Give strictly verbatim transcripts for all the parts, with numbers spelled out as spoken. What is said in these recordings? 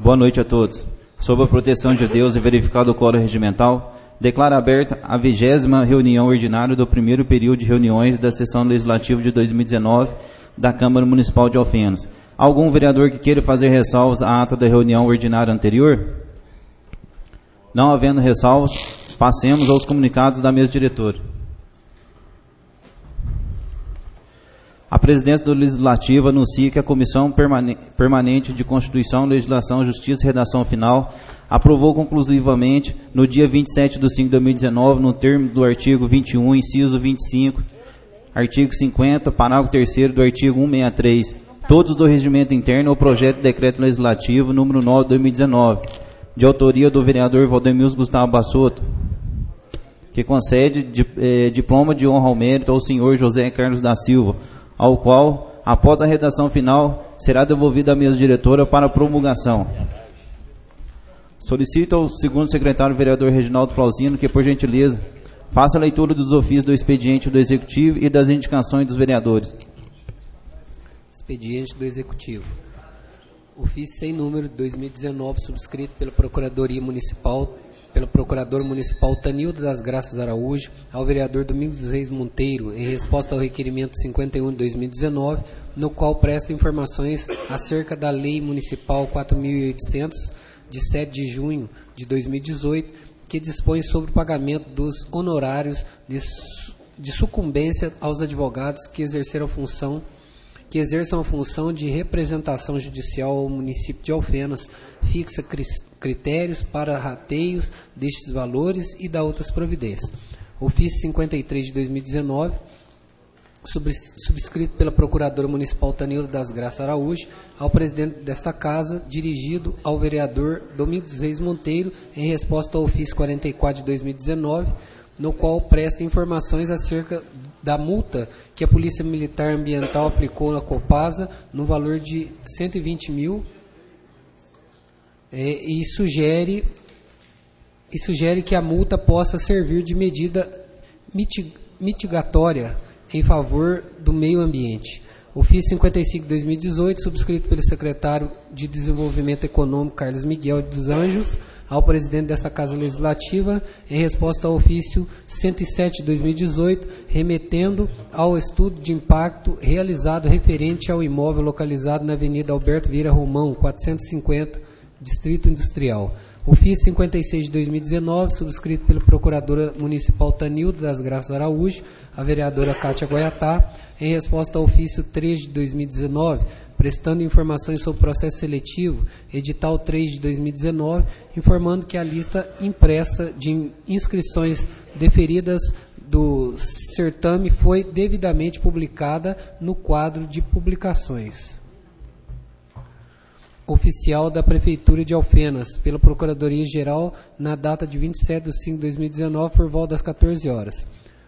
Boa noite a todos. Sob a proteção de Deus e verificado o quórum regimental, declaro aberta a vigésima reunião ordinária do primeiro período de reuniões da sessão legislativa de dois mil e dezenove da Câmara Municipal de Alfenas. Algum vereador que queira fazer ressalvas à ata da reunião ordinária anterior? Não havendo ressalvas, passemos aos comunicados da mesa diretora. A presidência do Legislativo anuncia que a Comissão Permanente de Constituição, Legislação, Justiça e Redação Final aprovou conclusivamente, no dia vinte e sete de cinco de dois mil e dezenove, no termo do artigo vinte e um, inciso vinte e cinco, artigo cinquenta, parágrafo terceiro do artigo cento e sessenta e três, todos do regimento interno, o projeto de decreto legislativo número nove de dois mil e dezenove, de autoria do vereador Valdemilson Gustavo Bassotto, que concede de, eh, diploma de honra ao mérito ao senhor José Carlos da Silva, ao qual, após a redação final, será devolvida à mesa diretora para promulgação. Solicito ao segundo secretário, vereador Reginaldo Flauzino, que, por gentileza, faça a leitura dos ofícios do expediente do Executivo e das indicações dos vereadores. Expediente do Executivo. Ofício sem número de dois mil e dezenove, subscrito pela Procuradoria Municipal, pelo Procurador Municipal Tanildo das Graças Araújo, ao vereador Domingos dos Reis Monteiro, em resposta ao requerimento cinquenta e um de dois mil e dezenove, no qual presta informações acerca da Lei Municipal quatro mil e oitocentos, de sete de junho de dois mil e dezoito, que dispõe sobre o pagamento dos honorários de, de sucumbência aos advogados que exerceram a função que exerçam a função de representação judicial ao município de Alfenas, fixa critérios para rateios destes valores e da outras providências. Ofício cinquenta e três de dois mil e dezenove, subscrito pela Procuradora Municipal Tanildo das Graças Araújo, ao presidente desta Casa, dirigido ao vereador Domingos dos Reis Monteiro, em resposta ao ofício quarenta e quatro de dois mil e dezenove, no qual presta informações acerca da multa que a Polícia Militar Ambiental aplicou na Copasa no valor de cento e vinte mil é, e, sugere, e sugere que a multa possa servir de medida mitigatória em favor do meio ambiente. Ofício cinquenta e cinco de dois mil e dezoito, subscrito pelo secretário de Desenvolvimento Econômico Carlos Miguel dos Anjos, ao presidente dessa Casa Legislativa, em resposta ao ofício cento e sete de dois mil e dezoito, remetendo ao estudo de impacto realizado referente ao imóvel localizado na Avenida Alberto Vieira Romão, quatrocentos e cinquenta, Distrito Industrial. Ofício cinquenta e seis de dois mil e dezenove, subscrito pela Procuradora Municipal Tanildo das Graças Araújo, a vereadora Cátia Goiatá, em resposta ao ofício três de dois mil e dezenove, prestando informações sobre o processo seletivo, edital três de dois mil e dezenove, informando que a lista impressa de inscrições deferidas do certame foi devidamente publicada no quadro de publicações oficial da Prefeitura de Alfenas, pela Procuradoria-Geral, na data de vinte e sete de cinco de dois mil e dezenove, por volta das quatorze horas.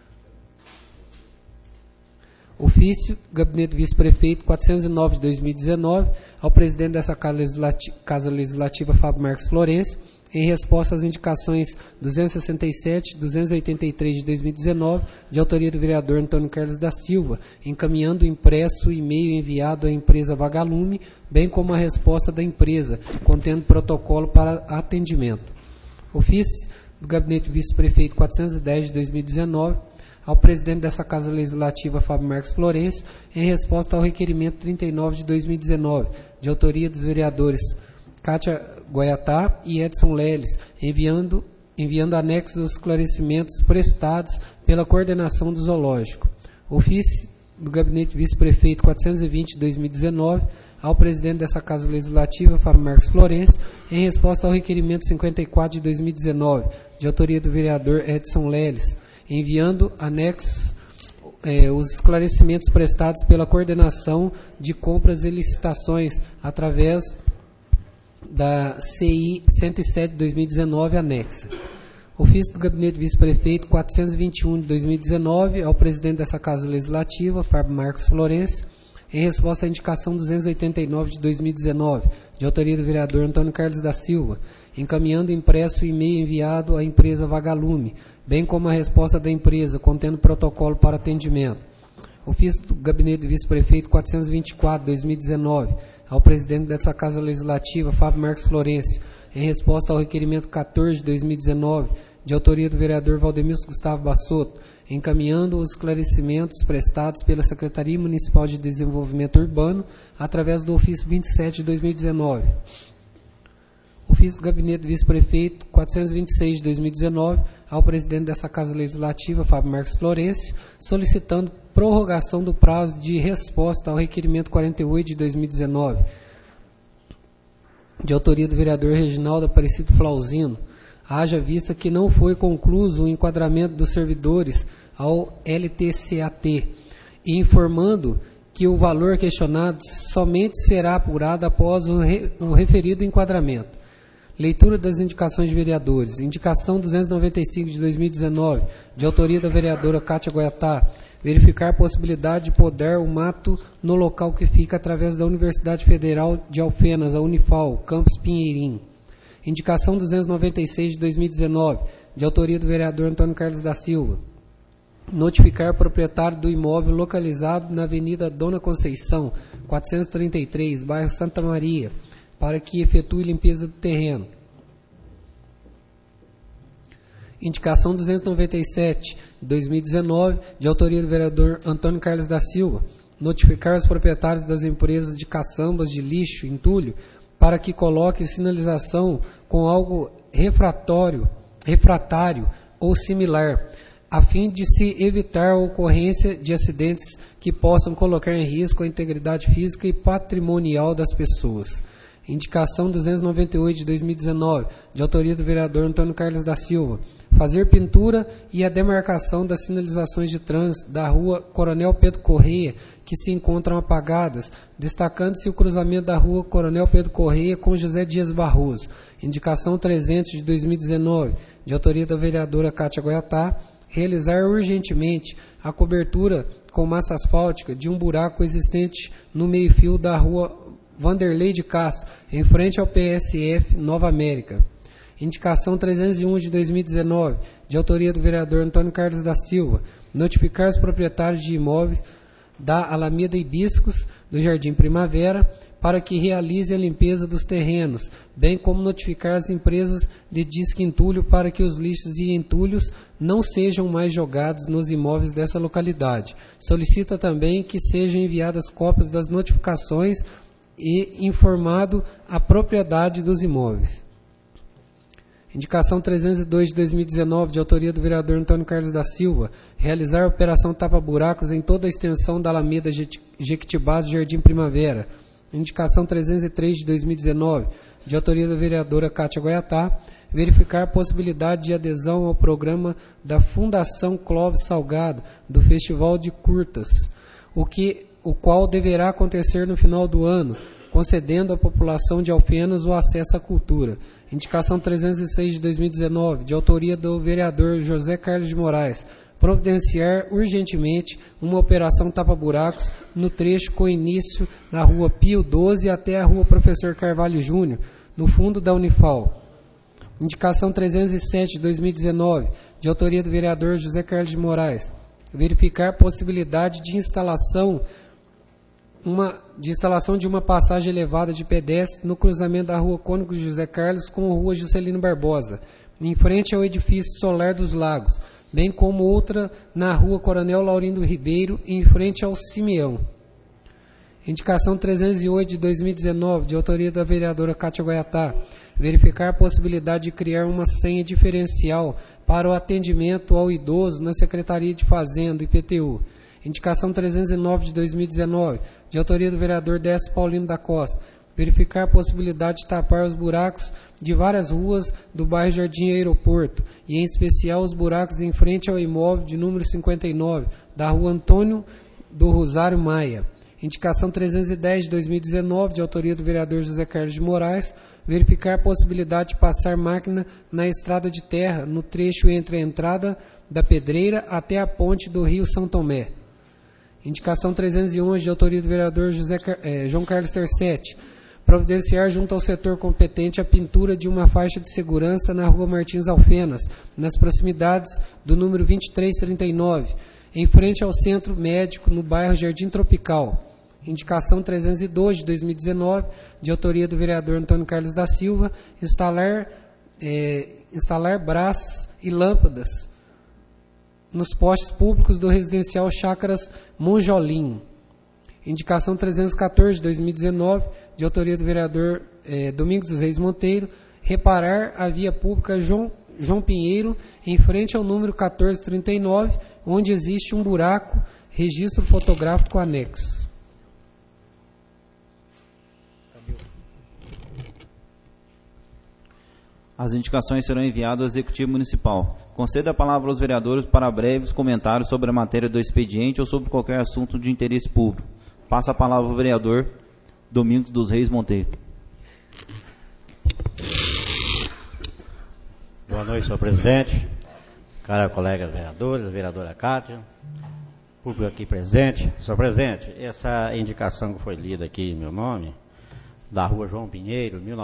Ofício, Gabinete Vice-Prefeito quatrocentos e nove de dois mil e dezenove, ao presidente dessa Casa Legislativa, Casa Legislativa Fábio Marques Florencio, em resposta às indicações duzentos e sessenta e sete, duzentos e oitenta e três de dois mil e dezenove, de autoria do vereador Antônio Carlos da Silva, encaminhando o impresso e-mail enviado à empresa Vagalume, bem como a resposta da empresa, contendo protocolo para atendimento. Ofício do Gabinete Vice-Prefeito quatrocentos e dez de dois mil e dezenove, ao presidente dessa Casa Legislativa, Fábio Marques Florencio, em resposta ao requerimento trinta e nove de dois mil e dezenove, de autoria dos vereadores Cátia Goiatá e Edson Leles, enviando, enviando anexos aos esclarecimentos prestados pela coordenação do zoológico. Ofício do Gabinete Vice-Prefeito quatrocentos e vinte de dois mil e dezenove, ao presidente dessa Casa Legislativa, Fábio Marques Florencio, em resposta ao requerimento cinquenta e quatro de dois mil e dezenove, de autoria do vereador Edson Leles, enviando anexos eh, os esclarecimentos prestados pela coordenação de compras e licitações através da C I cento e sete de dois mil e dezenove, anexa. Ofício do Gabinete Vice-Prefeito quatrocentos e vinte e um de dois mil e dezenove, ao presidente dessa Casa Legislativa, Fábio Marques Florencio, em resposta à indicação duzentos e oitenta e nove de dois mil e dezenove, de autoria do vereador Antônio Carlos da Silva, encaminhando impresso e e-mail enviado à empresa Vagalume, bem como a resposta da empresa, contendo protocolo para atendimento. Ofício do Gabinete do Vice-Prefeito quatrocentos e vinte e quatro de dois mil e dezenove, ao presidente dessa Casa Legislativa, Fábio Marques Florencio, em resposta ao requerimento quatorze de dois mil e dezenove, de autoria do vereador Valdemiro Gustavo Bassotto, encaminhando os esclarecimentos prestados pela Secretaria Municipal de Desenvolvimento Urbano através do ofício vinte e sete de dois mil e dezenove. Ofício do Gabinete do Vice-Prefeito quatrocentos e vinte e seis de dois mil e dezenove, ao presidente dessa Casa Legislativa, Fábio Marques Florencio, solicitando prorrogação do prazo de resposta ao requerimento quarenta e oito de dois mil e dezenove, de autoria do vereador Reginaldo Aparecido Flauzino, haja vista que não foi concluído o enquadramento dos servidores ao L T C A T, e informando que o valor questionado somente será apurado após o, re, o referido enquadramento. Leitura das indicações de vereadores. Indicação duzentos e noventa e cinco de dois mil e dezenove, de autoria da vereadora Cátia Goiatá, verificar a possibilidade de podar o mato no local que fica através da Universidade Federal de Alfenas, a Unifal, Campus Pinheirim. Indicação duzentos e noventa e seis de dois mil e dezenove, de autoria do vereador Antônio Carlos da Silva, notificar o proprietário do imóvel localizado na Avenida Dona Conceição, quatrocentos e trinta e três, bairro Santa Maria, para que efetue limpeza do terreno. Indicação duzentos e noventa e sete de dois mil e dezenove, de autoria do vereador Antônio Carlos da Silva, notificar os proprietários das empresas de caçambas de lixo, entulho, para que coloque sinalização com algo refratório, refratário ou similar, a fim de se evitar a ocorrência de acidentes que possam colocar em risco a integridade física e patrimonial das pessoas. Indicação duzentos e noventa e oito de dois mil e dezenove, de autoria do vereador Antônio Carlos da Silva, fazer pintura e a demarcação das sinalizações de trânsito da rua Coronel Pedro Correia, que se encontram apagadas, destacando-se o cruzamento da rua Coronel Pedro Correia com José Dias Barroso. Indicação trezentos de dois mil e dezenove, de autoria da vereadora Cátia Goiatá, realizar urgentemente a cobertura com massa asfáltica de um buraco existente no meio-fio da rua Vanderlei de Castro, em frente ao P S F Nova América. Indicação trezentos e um de dois mil e dezenove, de autoria do vereador Antônio Carlos da Silva, notificar os proprietários de imóveis da Alameda Hibiscos, do Jardim Primavera, para que realize a limpeza dos terrenos, bem como notificar as empresas de disque entulho para que os lixos e entulhos não sejam mais jogados nos imóveis dessa localidade. Solicita também que sejam enviadas cópias das notificações e informado a propriedade dos imóveis. Indicação trezentos e dois de dois mil e dezenove, de autoria do vereador Antônio Carlos da Silva, realizar a operação tapa-buracos em toda a extensão da Alameda Jequitibás do Jardim Primavera. Indicação trezentos e três de dois mil e dezenove, de autoria da vereadora Cátia Goiatá, verificar a possibilidade de adesão ao programa da Fundação Clóvis Salgado, do Festival de Curtas, o, que, o qual deverá acontecer no final do ano, concedendo à população de Alfenas o acesso à cultura. Indicação trezentos e seis de dois mil e dezenove, de autoria do vereador José Carlos de Moraes, providenciar urgentemente uma operação tapa-buracos no trecho com início na rua Pio doze até a rua Professor Carvalho Júnior, no fundo da Unifal. Indicação trezentos e sete de dois mil e dezenove, de autoria do vereador José Carlos de Moraes, verificar a possibilidade de instalação Uma, de instalação de uma passagem elevada de pedestre no cruzamento da rua Cônigo José Carlos com a rua Juscelino Barbosa, em frente ao edifício Solar dos Lagos, bem como outra na rua Coronel Laurindo Ribeiro, em frente ao Simeão. Indicação trezentos e oito de dois mil e dezenove, de autoria da vereadora Cátia Goiatá, verificar a possibilidade de criar uma senha diferencial para o atendimento ao idoso na Secretaria de Fazenda, I P T U. Indicação trezentos e nove de dois mil e dezenove, de autoria do vereador Décio Paulino da Costa, verificar a possibilidade de tapar os buracos de várias ruas do bairro Jardim Aeroporto, e em especial os buracos em frente ao imóvel de número cinquenta e nove, da rua Antônio do Rosário Maia. Indicação trezentos e dez de dois mil e dezenove, de autoria do vereador José Carlos de Moraes, verificar a possibilidade de passar máquina na estrada de terra, no trecho entre a entrada da Pedreira até a ponte do Rio São Tomé. Indicação trezentos e onze, de autoria do vereador José, eh, João Carlos Tercetti, providenciar junto ao setor competente a pintura de uma faixa de segurança na rua Martins Alfenas, nas proximidades do número vinte e três trinta e nove, em frente ao Centro Médico, no bairro Jardim Tropical. Indicação trezentos e doze de dois mil e dezenove, de autoria do vereador Antônio Carlos da Silva, instalar, é, instalar braços e lâmpadas nos postes públicos do residencial Chácaras Monjolim. Indicação trezentos e quatorze de dois mil e dezenove, de autoria do vereador é, Domingos dos Reis Monteiro, reparar a via pública João, João Pinheiro, em frente ao número quatorze trinta e nove, onde existe um buraco, registro fotográfico anexo. As indicações serão enviadas ao Executivo Municipal. Conceda a palavra aos vereadores para breves comentários sobre a matéria do expediente ou sobre qualquer assunto de interesse público. Passa a palavra ao vereador Domingos dos Reis Monteiro. Boa noite, senhor presidente, cara colegas vereadores, vereadora Cátia, público aqui presente. Senhor presidente, essa indicação que foi lida aqui em meu nome, da rua João Pinheiro, mil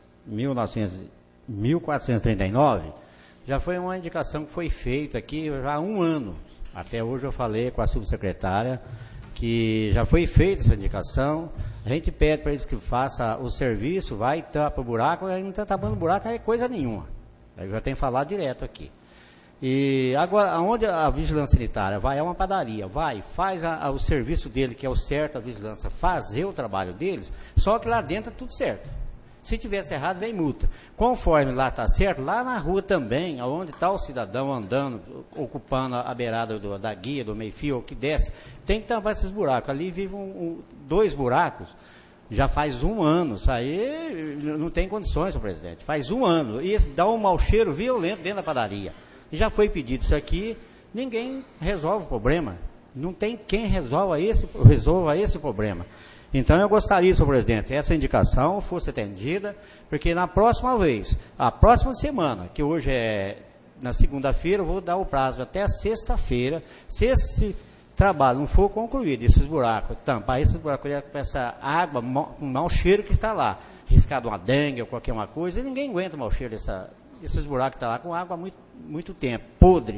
quatrocentos e trinta e nove, já foi uma indicação que foi feita aqui já há um ano. Até hoje eu falei com a subsecretária que já foi feita essa indicação. A gente pede para eles que façam o serviço, vai tapa o buraco, e não está tapando buraco, é coisa nenhuma. Eu já tenho falado direto aqui. E agora, aonde a vigilância sanitária vai, é uma padaria, vai, faz a, a, o serviço dele, que é o certo, a vigilância, fazer o trabalho deles, só que lá dentro é tudo certo. Se tivesse errado, vem multa. Conforme lá está certo, lá na rua também, onde está o cidadão andando, ocupando a beirada do, da guia, do meio-fio, ou que desce, tem que tampar esses buracos. Ali vivem um, um, dois buracos, já faz um ano. Isso aí não tem condições, senhor presidente. Faz um ano. E isso dá um mau cheiro violento dentro da padaria. Já foi pedido isso aqui, ninguém resolve o problema. Não tem quem resolva esse, resolva esse problema. Então eu gostaria, senhor presidente, essa indicação fosse atendida, porque na próxima vez, a próxima semana, que hoje é na segunda-feira, eu vou dar o prazo até a sexta-feira. Se esse trabalho não for concluído, esses buracos, tampar esses buracos com essa água, um mau cheiro que está lá, riscado uma dengue ou qualquer uma coisa, e ninguém aguenta o mau cheiro dessa, desses buracos que estão lá com água há muito, muito tempo, podre.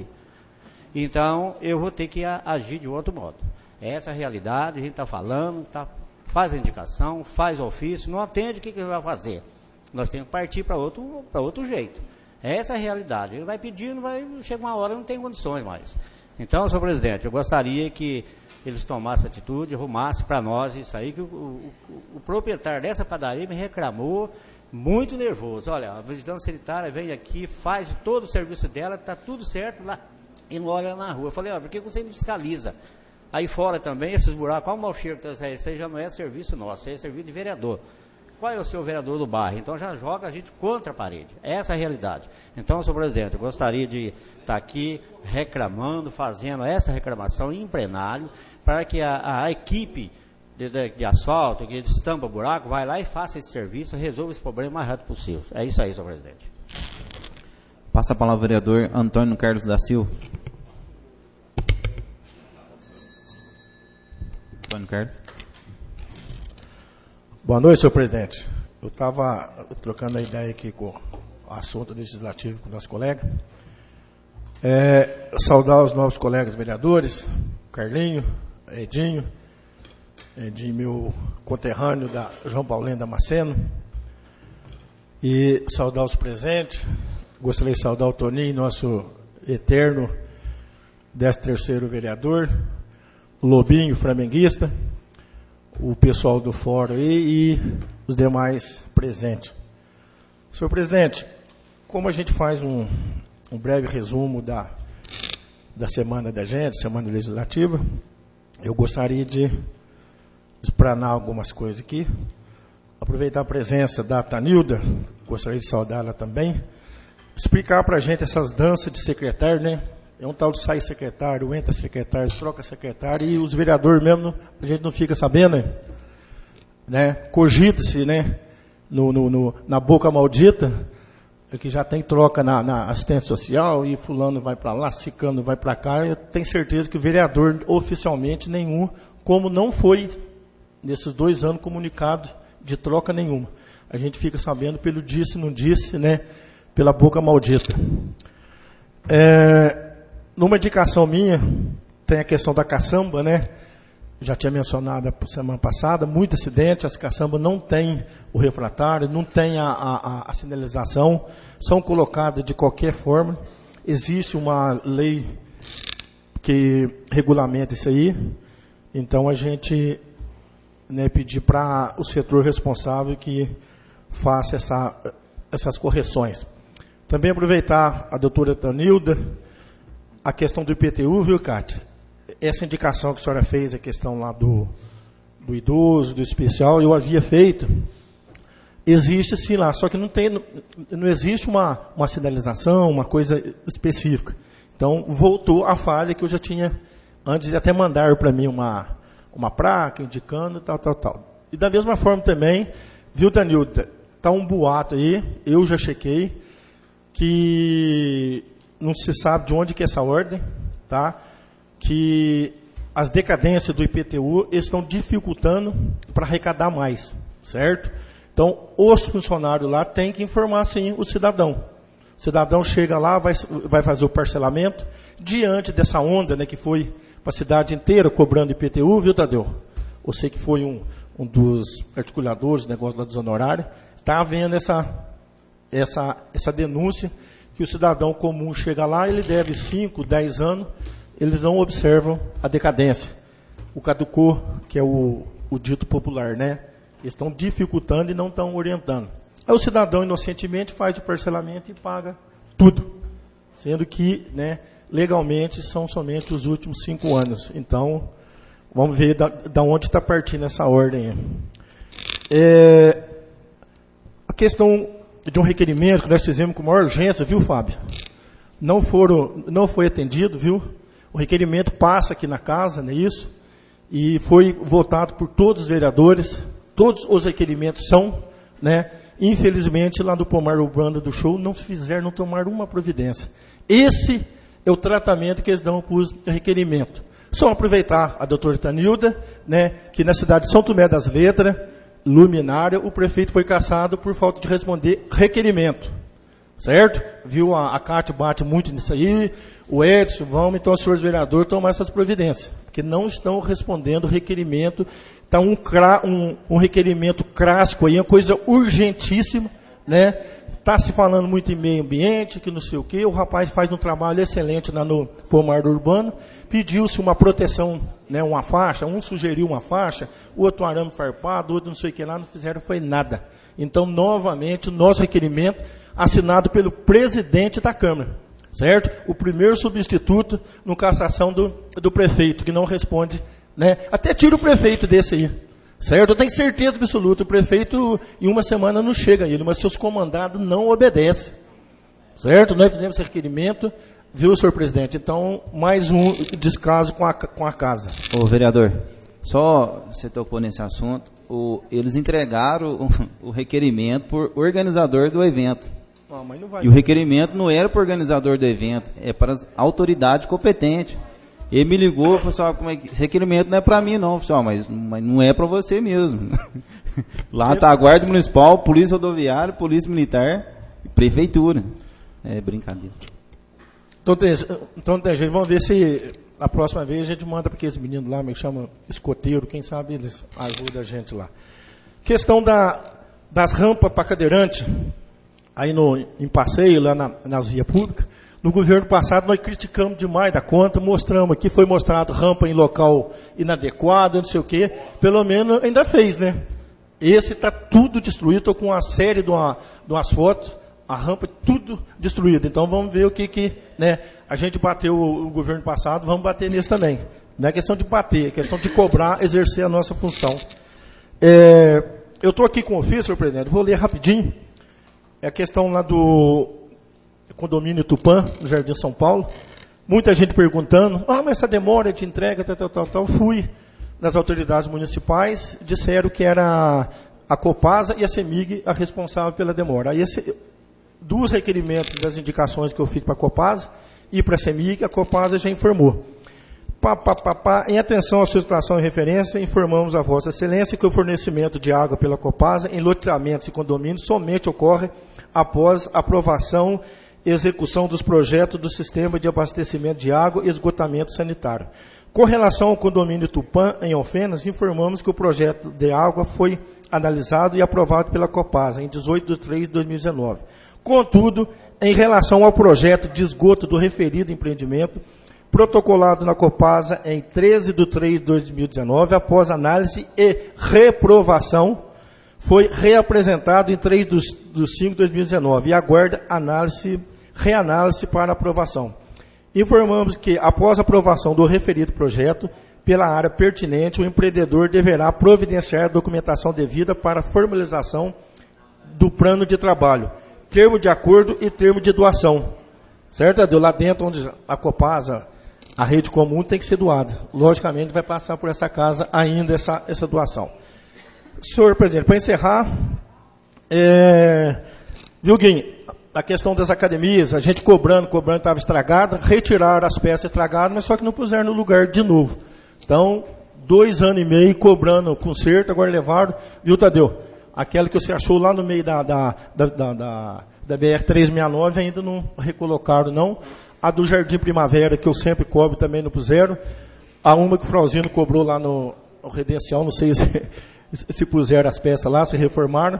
Então eu vou ter que agir de outro modo. Essa é a realidade, a gente está falando, está... faz a indicação, faz o ofício, não atende, o que, que ele vai fazer? Nós temos que partir para outro, para outro jeito. Essa é a realidade. Ele vai pedindo, vai, chega uma hora, não tem condições mais. Então, senhor presidente, eu gostaria que eles tomassem atitude, arrumassem para nós isso aí, que o, o, o proprietário dessa padaria me reclamou, muito nervoso. Olha, a vigilância sanitária vem aqui, faz todo o serviço dela, está tudo certo lá, e não olha na rua. Eu falei, ó, por que você não fiscaliza? Aí fora também, esses buracos, qual o mau cheiro que está aí? Isso aí já não é serviço nosso, isso aí é serviço de vereador. Qual é o seu vereador do bairro? Então já joga a gente contra a parede. Essa é a realidade. Então, senhor presidente, eu gostaria de estar aqui reclamando, fazendo essa reclamação em plenário, para que a, a equipe de, de, de asfalto, que estampa buraco, vai lá e faça esse serviço, resolva esse problema o mais rápido possível. É isso aí, senhor presidente. Passa a palavra ao vereador Antônio Carlos da Silva. Antônio Carlos. Boa noite, senhor presidente. Eu estava trocando a ideia aqui com o assunto legislativo com o nosso colega. É, saudar os novos colegas vereadores, Carlinho, Edinho, Edinho, meu conterrâneo da João Paulino Damasceno, e saudar os presentes. Gostaria de saudar o Toninho, nosso eterno décimo terceiro vereador, o Lobinho, flamenguista, o pessoal do fórum e, e os demais presentes. Senhor presidente, como a gente faz um, um breve resumo da, da semana da gente, semana legislativa, eu gostaria de explanar algumas coisas aqui. Aproveitar a presença da Tanilda, gostaria de saudá-la também, explicar para a gente essas danças de secretário, né? É um tal de sai secretário, entra secretário, troca secretário, e os vereadores mesmo, a gente não fica sabendo, né? Cogita-se, né? No, no, no, na boca maldita, que já tem troca na, na assistência social, e fulano vai para lá, cicano vai para cá. Eu tenho certeza que o vereador, oficialmente, nenhum, como não foi, nesses dois anos, comunicado de troca nenhuma. A gente fica sabendo pelo disse, não disse, né? Pela boca maldita. É... Numa indicação minha, tem a questão da caçamba, né? já tinha mencionado a semana passada, muito acidente, as caçambas não têm o refratário, não tem a, a, a sinalização, são colocadas de qualquer forma. Existe uma lei que regulamenta isso aí, então a gente, né, pedir para o setor responsável que faça essa, essas correções. Também aproveitar a doutora Tanilda, a questão do I P T U, viu, Cátia? Essa indicação que a senhora fez, a questão lá do, do idoso, do especial, eu havia feito, existe sim lá, só que não, tem, não, não existe uma, uma sinalização, uma coisa específica. Então, voltou a falha que eu já tinha, antes de até mandar para mim uma, uma placa indicando, tal, tal, tal. E da mesma forma também, viu, Danilda, está um boato aí, eu já chequei, que não se sabe de onde que é essa ordem, tá? Que as decadências do I P T U estão dificultando para arrecadar mais, certo? Então, os funcionários lá têm que informar, sim, o cidadão. O cidadão chega lá, vai, vai fazer o parcelamento, diante dessa onda, né, que foi para a cidade inteira cobrando I P T U, viu, Tadeu? Você que foi um, um dos articuladores do negócio lá dos honorários, está havendo essa, essa, essa denúncia que o cidadão comum chega lá, ele deve cinco, dez anos, eles não observam a decadência. O caducou, que é o, o dito popular, né? Eles estão dificultando e não estão orientando. Aí o cidadão, inocentemente, faz o parcelamento e paga tudo. Sendo que, né, legalmente, são somente os últimos cinco anos. Então, vamos ver da, da onde está partindo essa ordem. É, a questão de um requerimento que nós fizemos com maior urgência, viu, Fábio? Não, foram, não foi atendido, viu? O requerimento passa aqui na casa, não é isso? E foi votado por todos os vereadores. Todos os requerimentos são, né? Infelizmente, lá do Pomar Urbano do Show, não fizeram, não tomaram uma providência. Esse é o tratamento que eles dão para os requerimentos. Só aproveitar a doutora Tanilda, né, que na cidade de São Tomé das Letras, luminária, o prefeito foi cassado por falta de responder requerimento. Certo? Viu, a, a Cátia bate muito nisso aí, o Edson, vamos, então, os senhores vereadores tomar essas providências, porque não estão respondendo requerimento. Está um, um, um requerimento clássico aí, uma coisa urgentíssima, né? Está se falando muito em meio ambiente, que não sei o quê, o rapaz faz um trabalho excelente lá no Pomar do Urbano, pediu-se uma proteção, né, uma faixa, um sugeriu uma faixa, o outro arame farpado, o outro não sei o que lá, não fizeram, foi nada. Então, novamente, o nosso requerimento, assinado pelo presidente da Câmara, certo? O primeiro substituto no cassação do, do prefeito, que não responde, né? Até tira o prefeito desse aí, certo? Eu tenho certeza absoluta, o prefeito em uma semana não chega a ele, mas seus comandados não obedecem, certo? Nós fizemos esse requerimento, viu, senhor presidente? Então, mais um descaso com a, com a casa. Ô, vereador, só você tocou nesse assunto, o, eles entregaram o, o requerimento por organizador do evento. Ah, mas não vai e o requerimento não era para o organizador do evento, é para as autoridades competentes. Ele me ligou e falou assim, como é que, esse requerimento não é para mim não, pessoal, mas, mas não é para você mesmo. Lá está a Guarda Municipal, Polícia Rodoviária, Polícia Militar e Prefeitura. É brincadeira. Então, tem, então tem gente, vamos ver se a próxima vez a gente manda para aqueles meninos lá, me chama escoteiro, quem sabe eles ajudam a gente lá. Questão da, das rampas para cadeirante, aí no, em passeio, lá na, nas vias públicas. No governo passado, nós criticamos demais da conta, mostramos aqui, foi mostrado rampa em local inadequado, não sei o quê, pelo menos ainda fez, né? Esse está tudo destruído, estou com uma série de, uma, de umas fotos, a rampa tudo destruída. Então vamos ver o que, que né, a gente bateu o, o governo passado, vamos bater nesse também. Não é questão de bater, é questão de cobrar, exercer a nossa função. É, eu estou aqui com o ofício, senhor presidente, vou ler rapidinho. É a questão lá do condomínio Tupã, no Jardim São Paulo. Muita gente perguntando, ah, mas essa demora de entrega, tal, tal, tal, tal. Fui nas autoridades municipais, disseram que era a Copasa e a CEMIG a responsável pela demora. Aí, esse, dos requerimentos das indicações que eu fiz para a Copasa e para a CEMIG, a Copasa já informou. Pá, pá, pá, pá. Em atenção à sua situação e referência, informamos a Vossa Excelência que o fornecimento de água pela Copasa em loteamentos e condomínios somente ocorre após aprovação e execução dos projetos do sistema de abastecimento de água e esgotamento sanitário. Com relação ao condomínio Tupã, em Alfenas, informamos que o projeto de água foi analisado e aprovado pela Copasa em dezoito de três de dois mil e dezenove. Contudo, em relação ao projeto de esgoto do referido empreendimento, protocolado na Copasa em treze de três de dois mil e dezenove, após análise e reprovação, foi reapresentado em três de cinco de dois mil e dezenove e aguarda análise, reanálise para aprovação. Informamos que, após a aprovação do referido projeto, pela área pertinente, o empreendedor deverá providenciar a documentação devida para a formalização do plano de trabalho, termo de acordo e termo de doação. Certo, Adeu? Lá dentro, onde a Copasa, a rede comum, tem que ser doada. Logicamente, vai passar por essa casa ainda essa, essa doação. Senhor presidente, para encerrar, é, viu, Guinho, a questão das academias, a gente cobrando, cobrando, estava estragada, retiraram as peças estragadas, mas só que não puseram no lugar de novo. Então, dois anos e meio cobrando conserto, agora levaram, viu, Tadeu? Aquela que você achou lá no meio da, da, da, da, da, da B R trezentos e sessenta e nove ainda não recolocaram, não. A do Jardim Primavera, que eu sempre cobro, também não puseram. A uma que o Frauzino cobrou lá no, no Redencial, não sei se, se puseram as peças lá, se reformaram.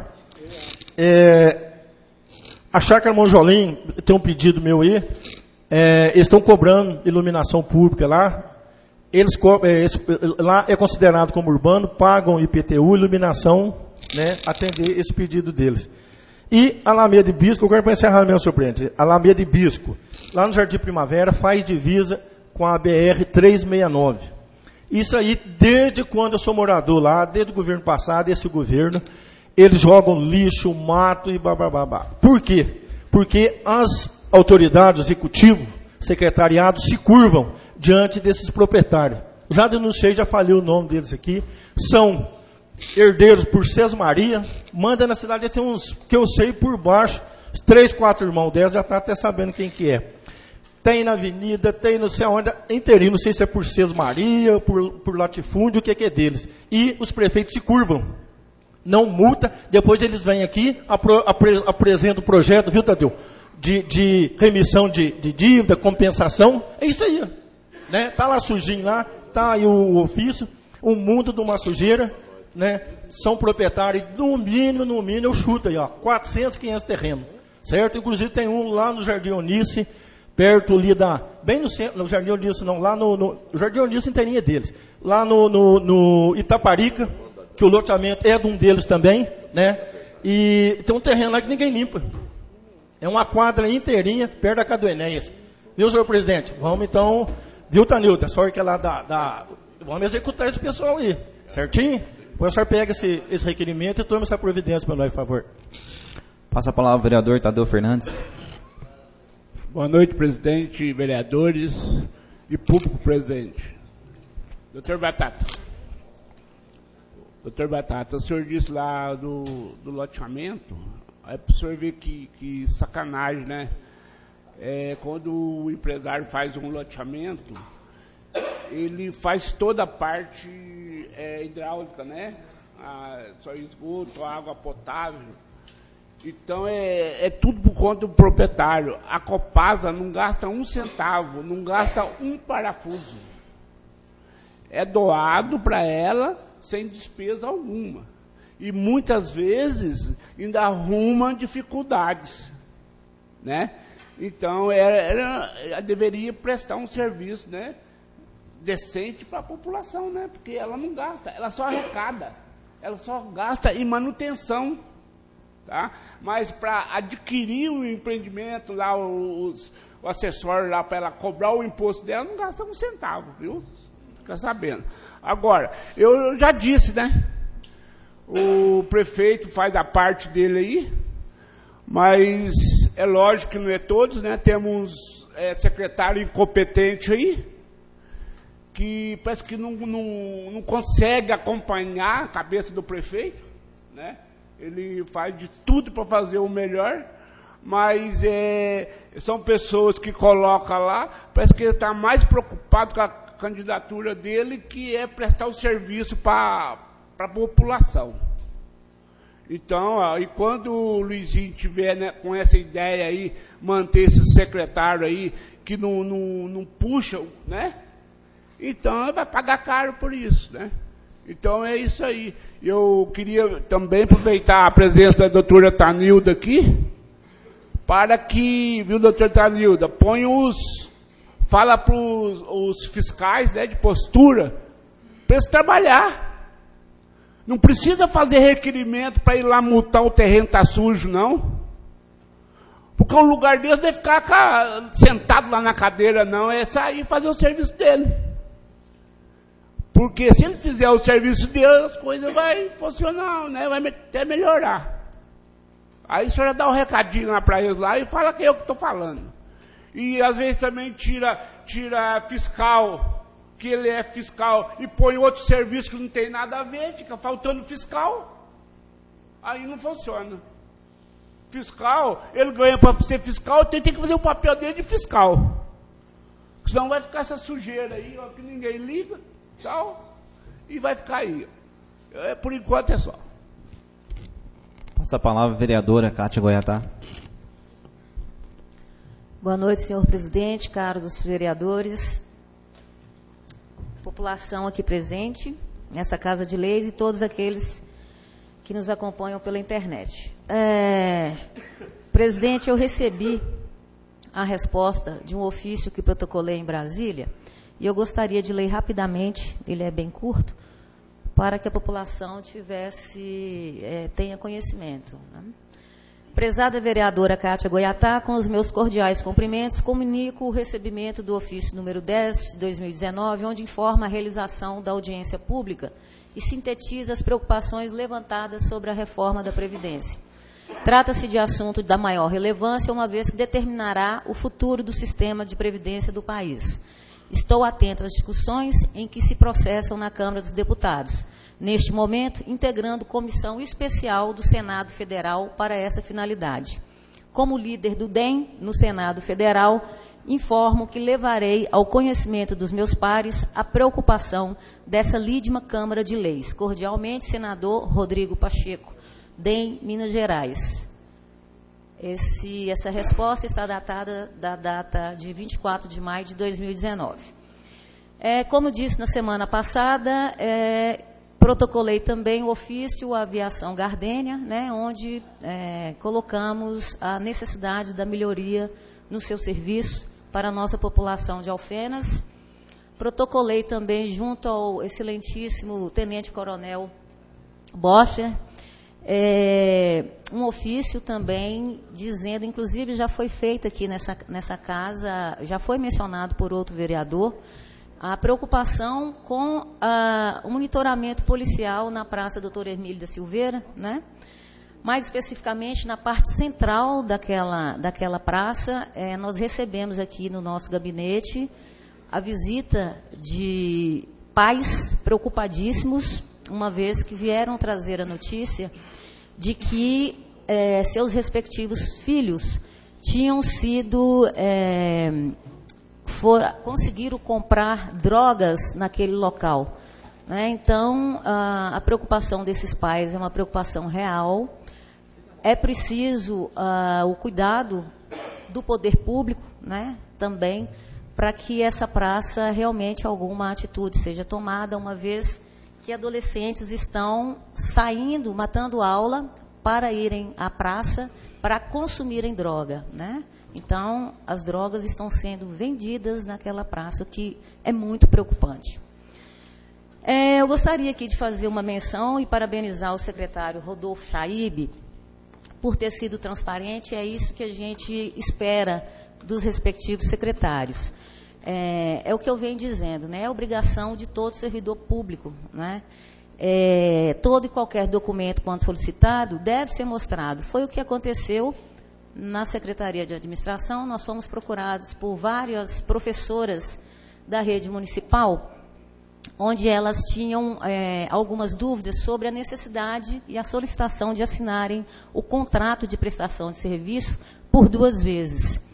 É, a Chácara Monjolim, tem um pedido meu aí, é, eles estão cobrando iluminação pública lá. Eles, é, lá é considerado como urbano, pagam I P T U, iluminação, né, atender esse pedido deles. E a Alameda de Bisco, eu quero para encerrar mesmo, senhor presidente, a Alameda de Bisco, lá no Jardim Primavera, faz divisa com a B R trezentos e sessenta e nove. Isso aí, desde quando eu sou morador lá, desde o governo passado, esse governo, eles jogam lixo, mato e bababá. Por quê? Porque as autoridades, executivo, secretariado, se curvam diante desses proprietários. Já denunciei, já falei o nome deles aqui. São herdeiros por Sesmaria, manda na cidade, tem uns que eu sei por baixo, três, quatro irmãos deles, já está até sabendo quem que é. Tem na avenida, tem não sei aonde, inteirinho, não sei se é por Sesmaria, por, por latifúndio, o que, que é deles. E os prefeitos se curvam, não multa, depois eles vêm aqui, apro, apre, apresentam o projeto, viu, Tadeu? De, de remissão de, de dívida, compensação, é isso aí. Né? Tá lá sujinho lá, tá aí o, o ofício, um mundo de uma sujeira, né? São proprietários, no mínimo, no mínimo, eu chuto aí, ó, quatrocentos, quinhentos terrenos, certo? Inclusive tem um lá no Jardim Onice, perto ali da, bem no centro, no Jardim Onice não, lá no, no Jardim Onice inteirinho é deles, lá no, no, no Itaparica, que o loteamento é de um deles também, né? E tem um terreno lá que ninguém limpa, é uma quadra inteirinha, perto da casa do Enéas. Viu, senhor presidente? Vamos então, viu, Tanilda? Só que é lá da, da, vamos executar esse pessoal aí, certinho? Depois o senhor pega esse, esse requerimento e toma essa providência para nós, por favor. Passa a palavra ao vereador Tadeu Fernandes. Boa noite, presidente, vereadores e público presente. Doutor Batata. Doutor Batata, o senhor disse lá do, do loteamento, é para o senhor ver que, que sacanagem, né? É, quando o empresário faz um loteamento, ele faz toda a parte é, hidráulica, né? A, só esgoto, água potável. Então, é, é tudo por conta do proprietário. A Copasa não gasta um centavo, não gasta um parafuso. É doado para ela sem despesa alguma. E muitas vezes ainda arruma dificuldades, né? Então, ela, ela deveria prestar um serviço, né, decente para a população, né? Porque ela não gasta, ela só arrecada, ela só gasta em manutenção, tá? Mas para adquirir o empreendimento lá, os, o acessório lá para ela cobrar o imposto dela, não gasta um centavo, viu? Fica sabendo. Agora, eu já disse, né? O prefeito faz a parte dele aí, mas é lógico que não é todos, né? Temos é, secretário incompetente aí, que parece que não, não, não consegue acompanhar a cabeça do prefeito, né? Ele faz de tudo para fazer o melhor, mas é, são pessoas que colocam lá, parece que ele está mais preocupado com a candidatura dele, que é prestar o serviço para a população. Então, ó, e quando o Luizinho tiver, né, com essa ideia aí, manter esse secretário aí, que não, não, não puxa, né? Então, vai pagar caro por isso, né? Então, é isso aí. Eu queria também aproveitar a presença da doutora Tanilda aqui, para que, viu, doutora Tanilda, põe os, fala para os fiscais, né, de postura, para eles trabalhar. Não precisa fazer requerimento para ir lá multar o terreno está sujo, não. Porque o lugar deles não é ficar sentado lá na cadeira, não, é sair e fazer o serviço dele. Porque se ele fizer o serviço dele, as coisas vão funcionar, né? Vai até melhorar. Aí a senhora dá um recadinho lá para eles lá e fala que é eu que estou falando. E às vezes também tira, tira fiscal, que ele é fiscal, e põe outro serviço que não tem nada a ver, fica faltando fiscal. Aí não funciona. Fiscal, ele ganha para ser fiscal, tem, tem que fazer o papel dele de fiscal. Senão vai ficar essa sujeira aí, ó, que ninguém liga. Tchau, e vai ficar aí. É, por enquanto é só. Passa a palavra a vereadora Kátia Goiatá. Boa noite, senhor presidente, caros vereadores, população aqui presente, nessa Casa de Leis e todos aqueles que nos acompanham pela internet. É, presidente, eu recebi a resposta de um ofício que protocolei em Brasília, e eu gostaria de ler rapidamente, ele é bem curto, para que a população tivesse, é, tenha conhecimento. Né? Prezada vereadora Kátia Goiatá, com os meus cordiais cumprimentos, comunico o recebimento do ofício número dez de dois mil e dezenove, onde informa a realização da audiência pública e sintetiza as preocupações levantadas sobre a reforma da Previdência. Trata-se de assunto da maior relevância, uma vez que determinará o futuro do sistema de previdência do país. Estou atento às discussões em que se processam na Câmara dos Deputados, neste momento, integrando comissão especial do Senado Federal para essa finalidade. Como líder do D E M no Senado Federal, informo que levarei ao conhecimento dos meus pares a preocupação dessa lídima Câmara de Leis. Cordialmente, senador Rodrigo Pacheco, D E M, Minas Gerais. Esse, essa resposta está datada da data de vinte e quatro de maio de dois mil e dezenove. É, como disse na semana passada, é, protocolei também o ofício à Aviação Gardênia, né, onde é, colocamos a necessidade da melhoria no seu serviço para a nossa população de Alfenas. Protocolei também junto ao excelentíssimo Tenente Coronel Bocher, É, um ofício também dizendo, inclusive já foi feito aqui nessa, nessa casa, já foi mencionado por outro vereador, a preocupação com a, o monitoramento policial na Praça Doutor Hermílio da Silveira, né? Mais especificamente na parte central daquela, daquela praça, é, nós recebemos aqui no nosso gabinete a visita de pais preocupadíssimos, uma vez que vieram trazer a notícia de que eh, seus respectivos filhos tinham sido, eh, for, conseguiram comprar drogas naquele local. Né? Então, a, a preocupação desses pais é uma preocupação real. É preciso ah, o cuidado do poder público, né, também, para que essa praça realmente alguma atitude seja tomada, uma vez que adolescentes estão saindo, matando aula para irem à praça para consumirem droga, né? Então, as drogas estão sendo vendidas naquela praça, o que é muito preocupante. É, eu gostaria aqui de fazer uma menção e parabenizar o secretário Rodolfo Chaib por ter sido transparente. É isso que a gente espera dos respectivos secretários. É, é o que eu venho dizendo, né? É obrigação de todo servidor público, né? É, todo e qualquer documento, quando solicitado, deve ser mostrado. Foi o que aconteceu na Secretaria de Administração. Nós fomos procurados por várias professoras da rede municipal, onde elas tinham é, algumas dúvidas sobre a necessidade e a solicitação de assinarem o contrato de prestação de serviço por duas vezes.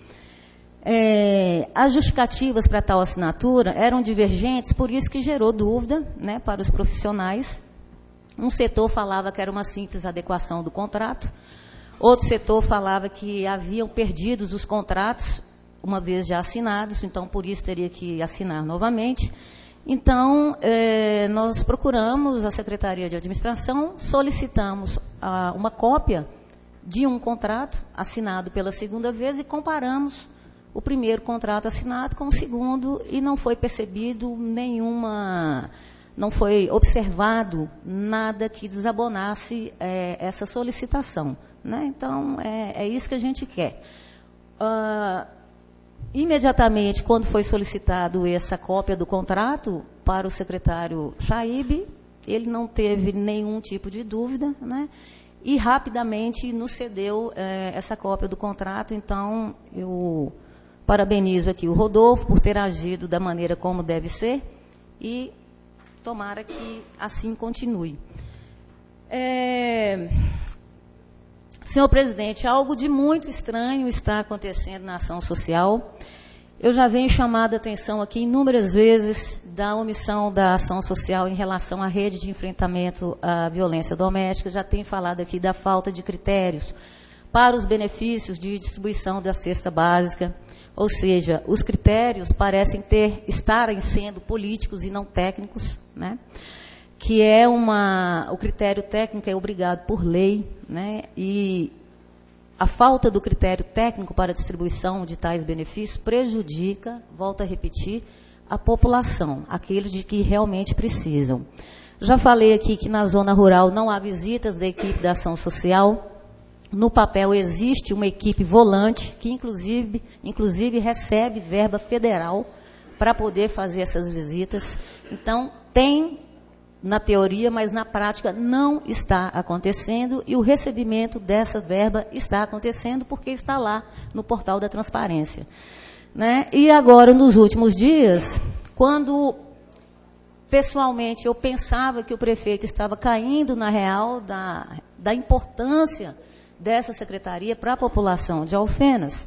É, as justificativas para tal assinatura eram divergentes, por isso que gerou dúvida, né, para os profissionais. Um setor falava que era uma simples adequação do contrato, outro setor falava que haviam perdido os contratos, uma vez já assinados, então por isso teria que assinar novamente. Então, eh, nós procuramos a Secretaria de Administração, solicitamos ah, uma cópia de um contrato assinado pela segunda vez e comparamos o primeiro contrato assinado com o segundo e não foi percebido nenhuma, não foi observado nada que desabonasse eh, essa solicitação, né? Então, é, é isso que a gente quer. Ah, imediatamente, quando foi solicitado essa cópia do contrato para o secretário Chaib, ele não teve nenhum tipo de dúvida, né? E rapidamente nos cedeu eh, essa cópia do contrato. Então, eu parabenizo aqui o Rodolfo por ter agido da maneira como deve ser e tomara que assim continue. É... Senhor presidente, algo de muito estranho está acontecendo na ação social. Eu já venho chamado a atenção aqui inúmeras vezes da omissão da ação social em relação à rede de enfrentamento à violência doméstica. Já tenho falado aqui da falta de critérios para os benefícios de distribuição da cesta básica. Ou seja, os critérios parecem ter, estarem sendo políticos e não técnicos, né? Que é uma, o critério técnico é obrigado por lei, né? E a falta do critério técnico para a distribuição de tais benefícios prejudica, volto a repetir, a população, aqueles de que realmente precisam. Já falei aqui que na zona rural não há visitas da equipe da ação social. No papel existe uma equipe volante, que inclusive, inclusive recebe verba federal para poder fazer essas visitas. Então, tem na teoria, mas na prática não está acontecendo, e o recebimento dessa verba está acontecendo porque está lá no portal da transparência, né? E agora, nos últimos dias, quando pessoalmente eu pensava que o prefeito estava caindo na real da, da importância dessa secretaria para a população de Alfenas,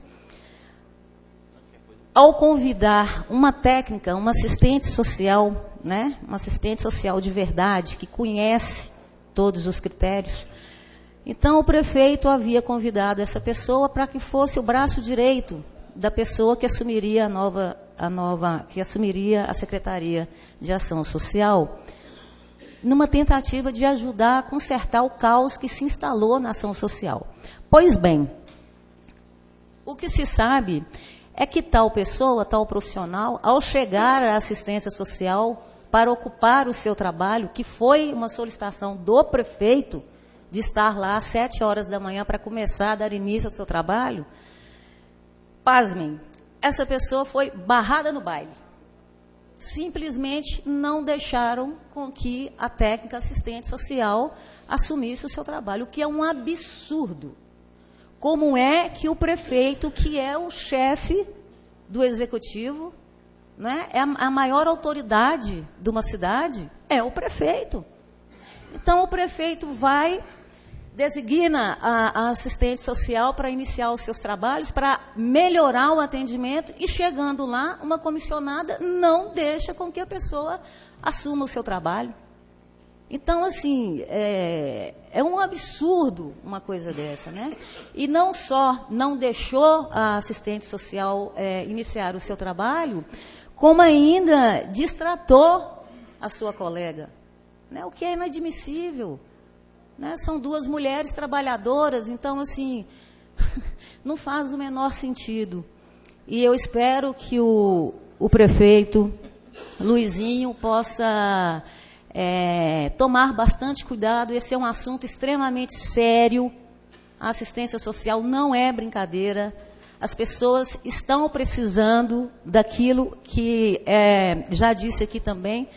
ao convidar uma técnica, uma assistente social, né, uma assistente social de verdade, que conhece todos os critérios, então o prefeito havia convidado essa pessoa para que fosse o braço direito da pessoa que assumiria a nova, a nova, que assumiria a Secretaria de Ação Social, numa tentativa de ajudar a consertar o caos que se instalou na ação social. Pois bem, o que se sabe é que tal pessoa, tal profissional, ao chegar à assistência social para ocupar o seu trabalho, que foi uma solicitação do prefeito de estar lá às sete horas da manhã para começar a dar início ao seu trabalho, pasmem, essa pessoa foi barrada no baile. Simplesmente não deixaram com que a técnica assistente social assumisse o seu trabalho, o que é um absurdo. Como é que o prefeito, que é o chefe do executivo, né, é a, a maior autoridade de uma cidade, é o prefeito. Então, o prefeito vai, designa a, a assistente social para iniciar os seus trabalhos, para melhorar o atendimento, e chegando lá, uma comissionada não deixa com que a pessoa assuma o seu trabalho. Então, assim, é, é um absurdo uma coisa dessa, né? E não só não deixou a assistente social é, iniciar o seu trabalho, como ainda distratou a sua colega, né? O que é inadmissível, né? São duas mulheres trabalhadoras, então, assim, não faz o menor sentido. E eu espero que o, o prefeito Luizinho possa... É, tomar bastante cuidado. Esse é um assunto extremamente sério. A assistência social não é brincadeira. As pessoas estão precisando daquilo que, é, já disse aqui também,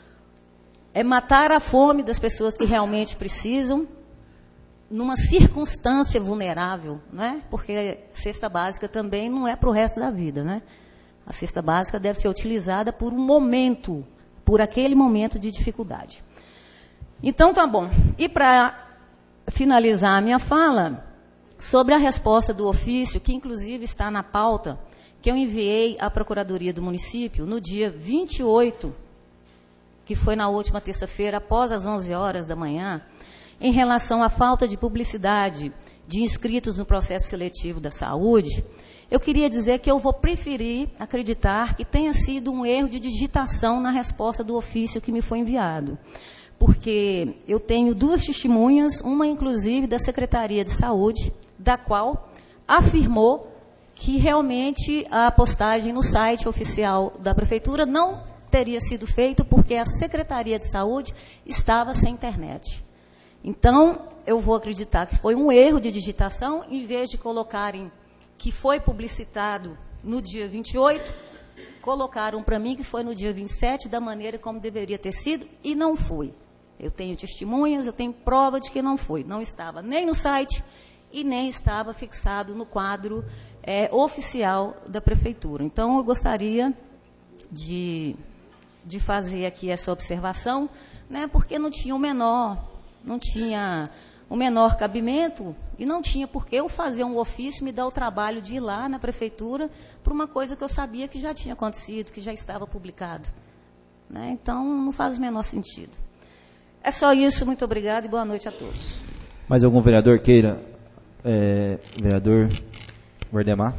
é matar a fome das pessoas que realmente precisam, numa circunstância vulnerável, né? Porque cesta básica também não é para o resto da vida, né? A cesta básica deve ser utilizada por um momento, por aquele momento de dificuldade. Então, tá bom. E para finalizar a minha fala, sobre a resposta do ofício, que inclusive está na pauta, que eu enviei à Procuradoria do Município no dia vinte e oito, que foi na última terça-feira, após as onze horas da manhã, em relação à falta de publicidade de inscritos no processo seletivo da saúde, eu queria dizer que eu vou preferir acreditar que tenha sido um erro de digitação na resposta do ofício que me foi enviado. Porque eu tenho duas testemunhas, uma inclusive da Secretaria de Saúde, da qual afirmou que realmente a postagem no site oficial da Prefeitura não teria sido feita porque a Secretaria de Saúde estava sem internet. Então, eu vou acreditar que foi um erro de digitação, em vez de colocarem que foi publicitado no dia vinte e oito, colocaram para mim que foi no dia vinte e sete, da maneira como deveria ter sido, e não foi. Eu tenho testemunhas, eu tenho prova de que não foi. Não estava nem no site e nem estava fixado no quadro é, oficial da Prefeitura. Então, eu gostaria de, de fazer aqui essa observação, né, porque não tinha o menor, não tinha o menor cabimento e não tinha por que eu fazer um ofício, me dar o trabalho de ir lá na Prefeitura para uma coisa que eu sabia que já tinha acontecido, que já estava publicado. Né? Então, não faz o menor sentido. É só isso, muito obrigada e boa noite a todos. Mais algum vereador queira? É, vereador Valdemar?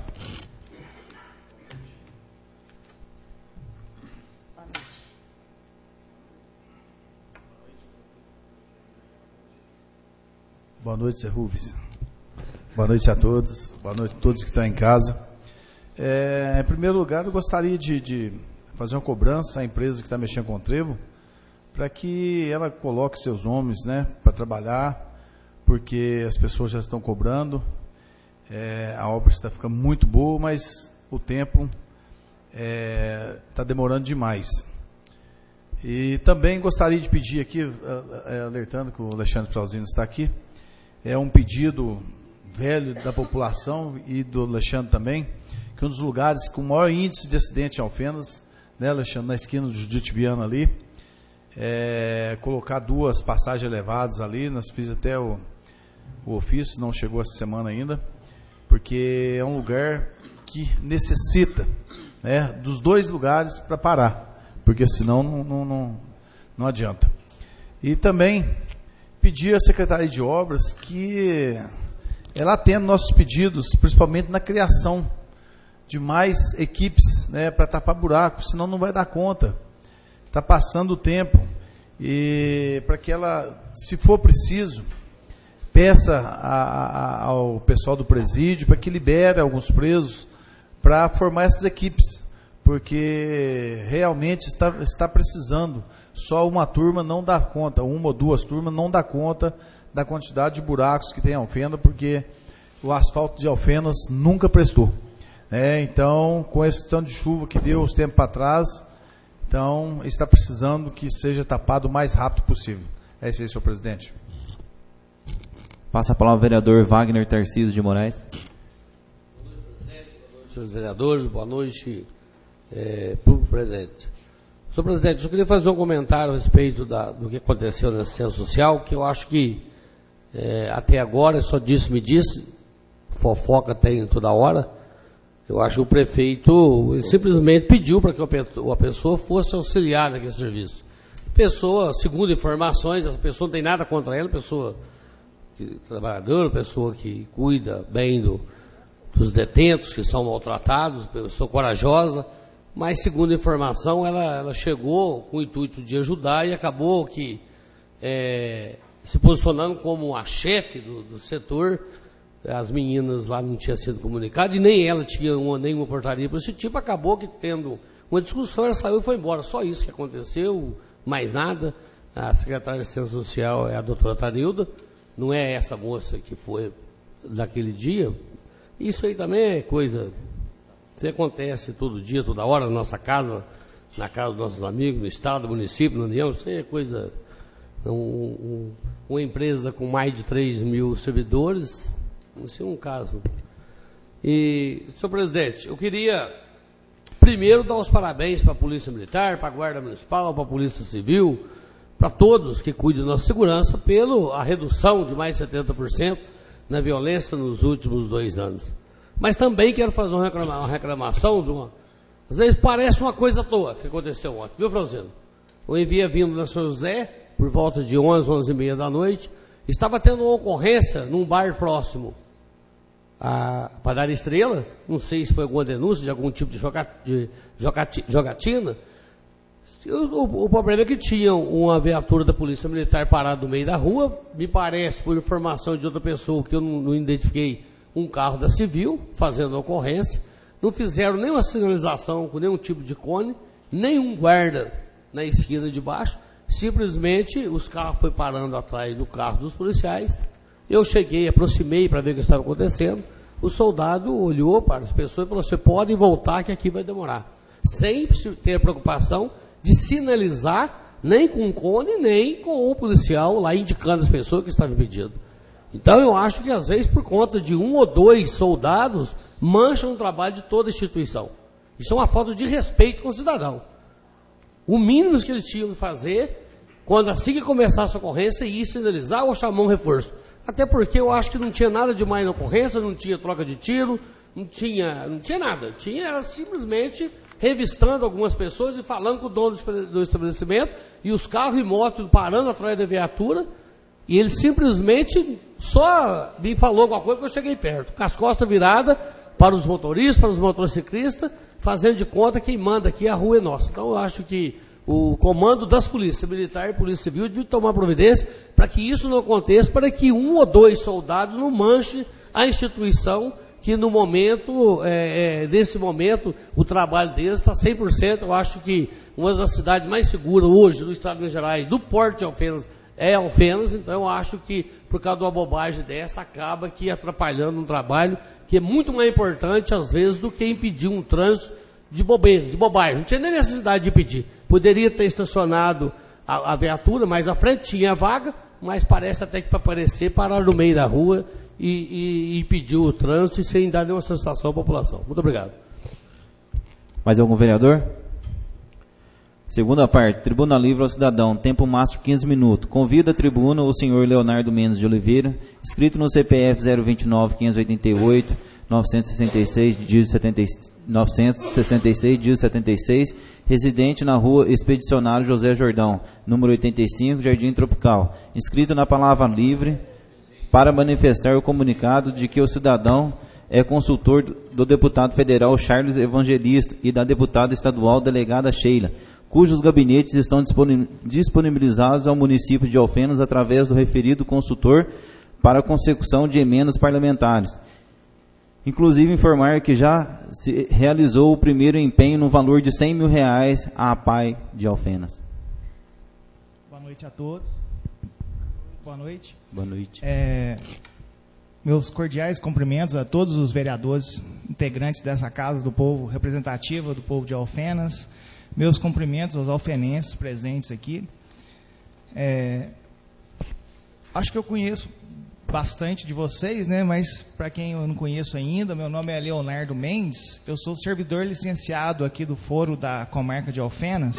Boa noite, Zé Rubens. Boa noite a todos. Boa noite a todos que estão em casa. É, em primeiro lugar, eu gostaria de, de fazer uma cobrança à empresa que está mexendo com o trevo, para que ela coloque seus homens, né, para trabalhar, porque as pessoas já estão cobrando, é, a obra está ficando muito boa, mas o tempo está é, demorando demais. E também gostaria de pedir aqui, alertando que o Alexandre Frauzino está aqui, é um pedido velho da população e do Alexandre também, que um dos lugares com maior índice de acidente em Alfenas, né, Alexandre, na esquina do Judite Viana ali, é, colocar duas passagens elevadas ali. Nós fiz até o, o ofício, não chegou essa semana ainda, porque é um lugar que necessita, né, dos dois lugares para parar, porque senão não, não, não, não adianta. E também pedir à Secretaria de Obras que ela atenda nossos pedidos, principalmente na criação de mais equipes, né, para tapar buraco, senão não vai dar conta. Está passando o tempo, e para que ela, se for preciso, peça a, a, ao pessoal do presídio para que libere alguns presos para formar essas equipes, porque realmente está, está precisando. Só uma turma não dá conta, uma ou duas turmas não dá conta da quantidade de buracos que tem em Alfena, porque o asfalto de Alfenas nunca prestou. É, então, com esse tanto de chuva que deu uns tempos para trás, então está precisando que seja tapado o mais rápido possível. É isso aí, senhor presidente. Passa a palavra ao vereador Wagner Tarcísio de Moraes. Boa noite, presidente. Boa noite, senhores vereadores. Boa noite, é, público presente. Senhor presidente, eu só queria fazer um comentário a respeito da, do que aconteceu na assistência social, que eu acho que é, até agora, só disse, me disse, fofoca tem toda hora. Eu acho que o prefeito simplesmente pediu para que a pessoa fosse auxiliar naquele serviço. Pessoa, segundo informações, essa pessoa não tem nada contra ela, pessoa que, trabalhadora, pessoa que cuida bem do, dos detentos que são maltratados, pessoa corajosa, mas segundo informação, ela, ela chegou com o intuito de ajudar e acabou que é, se posicionando como a chefe do, do setor. As meninas lá não tinham sido comunicadas e nem ela tinha uma, nenhuma portaria para esse tipo. Acabou que tendo uma discussão, ela saiu e foi embora. Só isso que aconteceu, mais nada. A secretária de Assistência Social é a doutora Tanilda, não é essa moça que foi naquele dia. Isso aí também é coisa que acontece todo dia, toda hora, na nossa casa, na casa dos nossos amigos, no estado, no município, na União. Isso aí é coisa... Um, um, uma empresa com mais de três mil servidores... Isso é um caso. E, senhor presidente, eu queria primeiro dar os parabéns para a Polícia Militar, para a Guarda Municipal, para a Polícia Civil, para todos que cuidam da nossa segurança, pela redução de mais de setenta por cento na violência nos últimos dois anos. Mas também quero fazer uma, reclama, uma reclamação de uma... Às vezes parece uma coisa à toa que aconteceu ontem, viu, Frauzino? Eu envia vindo na São José, por volta de onze, onze e meia da noite, estava tendo uma ocorrência num bar próximo. a Padaria Estrela, não sei se foi alguma denúncia de algum tipo de, joga, de jogati, jogatina. O, o, o problema é que tinham uma viatura da Polícia Militar parada no meio da rua, me parece, por informação de outra pessoa que eu não, não identifiquei, um carro da Civil, fazendo a ocorrência, não fizeram nenhuma sinalização com nenhum tipo de cone, nenhum guarda na esquina de baixo, simplesmente os carros foram parando atrás do carro dos policiais. Eu cheguei, aproximei para ver o que estava acontecendo. O soldado olhou para as pessoas e falou: você pode voltar que aqui vai demorar. Sem ter preocupação de sinalizar, nem com o cone, nem com o policial lá indicando as pessoas que estavam impedindo. Então eu acho que às vezes por conta de um ou dois soldados mancham o trabalho de toda a instituição. Isso é uma falta de respeito com o cidadão. O mínimo que eles tinham que fazer, quando assim que começasse a ocorrência, ia sinalizar ou chamar um reforço. Até porque eu acho que não tinha nada demais na ocorrência, não tinha troca de tiro, não tinha, não tinha nada. Tinha era simplesmente revistando algumas pessoas e falando com o dono do estabelecimento, e os carros e motos parando atrás da viatura, e ele simplesmente só me falou alguma coisa que eu cheguei perto, com as costas viradas para os motoristas, para os motociclistas, fazendo de conta que quem manda aqui a rua é nossa. Então eu acho que o comando das polícias militar e polícia civil deve tomar providência para que isso não aconteça, para que um ou dois soldados não manche a instituição, que no momento, é, é, nesse momento, o trabalho deles está cem por cento. Eu acho que uma das cidades mais seguras hoje do estado de Minas Gerais, do Porto de Alfenas, é Alfenas. Então eu acho que por causa de uma bobagem dessa, acaba que atrapalhando um trabalho que é muito mais importante às vezes do que impedir um trânsito de bobeira, de bobagem. Não tinha nem necessidade de impedir. Poderia ter estacionado a, a viatura, mas à frente tinha vaga, mas parece até que para aparecer, pararam no meio da rua e, e, e impediu o trânsito e sem dar nenhuma sensação à população. Muito obrigado. Mais algum vereador? Segunda parte, tribuna livre ao cidadão, tempo máximo quinze minutos. Convida a tribuna o senhor Leonardo Mendes de Oliveira, inscrito no C P F zero vinte e nove, quinhentos e oitenta e oito, novecentos e sessenta e seis, dígito setenta e seis, residente na rua Expedicionário José Jordão, número oitenta e cinco, Jardim Tropical, inscrito na palavra livre, para manifestar o comunicado de que o cidadão é consultor do deputado federal Charles Evangelista e da deputada estadual delegada Sheila, cujos gabinetes estão disponibilizados ao município de Alfenas através do referido consultor para a consecução de emendas parlamentares. Inclusive informar que já se realizou o primeiro empenho no valor de cem mil reais à A P A I de Alfenas. Boa noite a todos. Boa noite. Boa noite. É, meus cordiais cumprimentos a todos os vereadores integrantes dessa Casa do Povo, representativa do povo de Alfenas. Meus cumprimentos aos alfenenses presentes aqui. É, acho que eu conheço bastante de vocês, né? Mas para quem eu não conheço ainda, meu nome é Leonardo Mendes, eu sou servidor licenciado aqui do Foro da Comarca de Alfenas.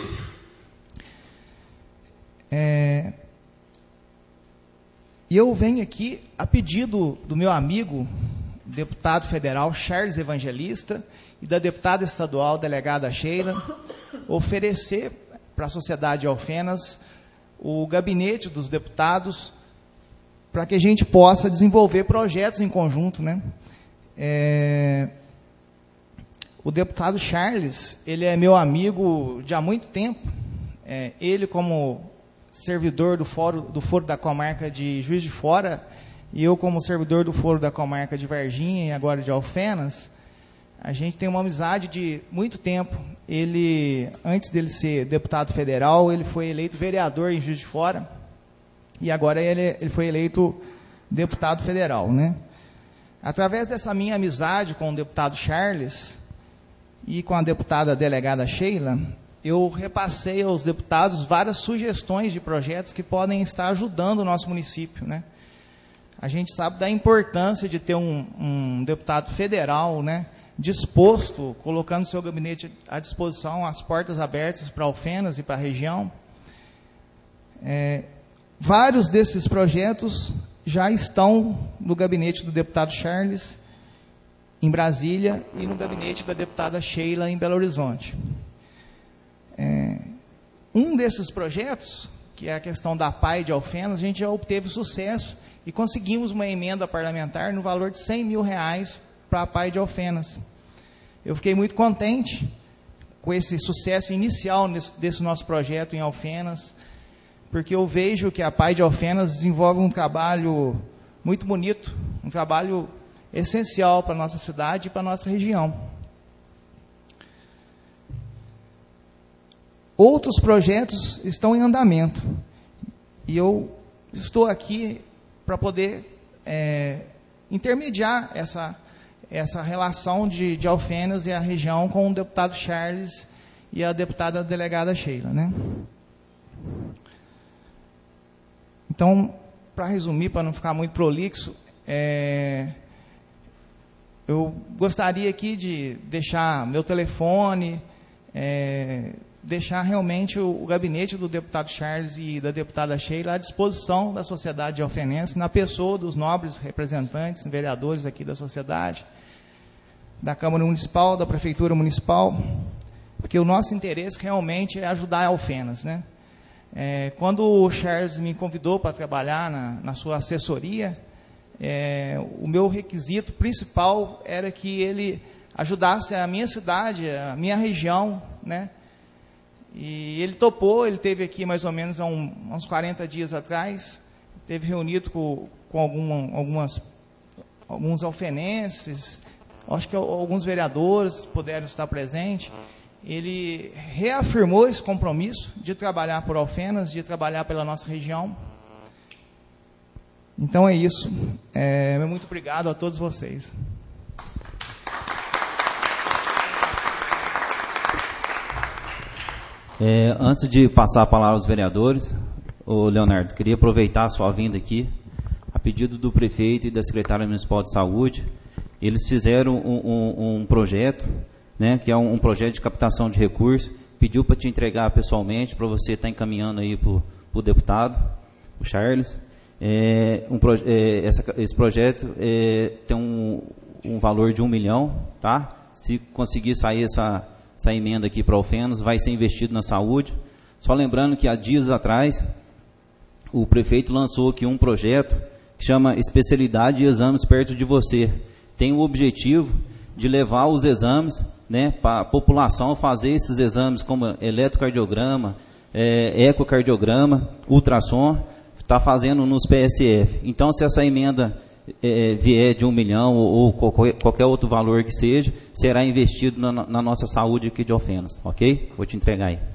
É, e eu venho aqui a pedido do meu amigo, deputado federal Charles Evangelista, e da deputada estadual delegada Sheila, oferecer para a sociedade de Alfenas o gabinete dos deputados para que a gente possa desenvolver projetos em conjunto, né? É, o deputado Charles, ele é meu amigo de há muito tempo. É, ele, como servidor do foro, do foro da Comarca de Juiz de Fora, e eu como servidor do foro da Comarca de Varginha e agora de Alfenas, a gente tem uma amizade de muito tempo. Ele, antes dele ser deputado federal, ele foi eleito vereador em Juiz de Fora, e agora ele, ele foi eleito deputado federal, né? Através dessa minha amizade com o deputado Charles e com a deputada delegada Sheila, eu repassei aos deputados várias sugestões de projetos que podem estar ajudando o nosso município, né? A gente sabe da importância de ter um, um deputado federal, né, disposto, colocando seu gabinete à disposição, as portas abertas para Alfenas e para a região. É, vários desses projetos já estão no gabinete do deputado Charles, em Brasília, e no gabinete da deputada Sheila, em Belo Horizonte. É, um desses projetos, que é a questão da A P A I de Alfenas, a gente já obteve sucesso, e conseguimos uma emenda parlamentar no valor de cem mil reais para a P A I de Alfenas. Eu fiquei muito contente com esse sucesso inicial nesse, desse nosso projeto em Alfenas, porque eu vejo que a P A I de Alfenas desenvolve um trabalho muito bonito, um trabalho essencial para a nossa cidade e para a nossa região. Outros projetos estão em andamento, e eu estou aqui para poder é, intermediar essa, essa relação de, de Alfenas e a região com o deputado Charles e a deputada delegada Sheila, né? Então, para resumir, para não ficar muito prolixo, é, eu gostaria aqui de deixar meu telefone, é, deixar realmente o, o gabinete do deputado Charles e da deputada Sheila à disposição da sociedade alfenense, na pessoa dos nobres representantes, vereadores aqui da sociedade, da Câmara Municipal, da Prefeitura Municipal, porque o nosso interesse realmente é ajudar Alfenas, né? É, quando o Charles me convidou para trabalhar na, na sua assessoria, é, o meu requisito principal era que ele ajudasse a minha cidade, a minha região, né? E ele topou, ele esteve aqui mais ou menos há um, uns quarenta dias atrás, esteve reunido com, com algum, algumas, alguns alfenenses, acho que alguns vereadores puderam estar presentes. Ele reafirmou esse compromisso de trabalhar por Alfenas, de trabalhar pela nossa região. Então é isso. É, muito obrigado a todos vocês. É, antes de passar a palavra aos vereadores, ô Leonardo, queria aproveitar a sua vinda aqui, a pedido do prefeito e da secretária municipal de saúde. Eles fizeram um, um, um projeto, né, que é um, um projeto de captação de recursos, pediu para te entregar pessoalmente, para você estar encaminhando aí para o deputado, o Charles. É, um, é, essa, esse projeto é, tem um, um valor de um milhão, tá? Se conseguir sair essa, essa emenda aqui para Alfenas, vai ser investido na saúde. Só lembrando que há dias atrás, o prefeito lançou aqui um projeto que chama Especialidade de Exames Perto de Você. Tem o objetivo de levar os exames, né, para a população fazer esses exames como eletrocardiograma, é, ecocardiograma, ultrassom, está fazendo nos P S F. Então, se essa emenda é, vier de um milhão ou, ou qualquer, qualquer outro valor que seja, será investido na, na nossa saúde aqui de Alfenas, ok? Vou te entregar aí.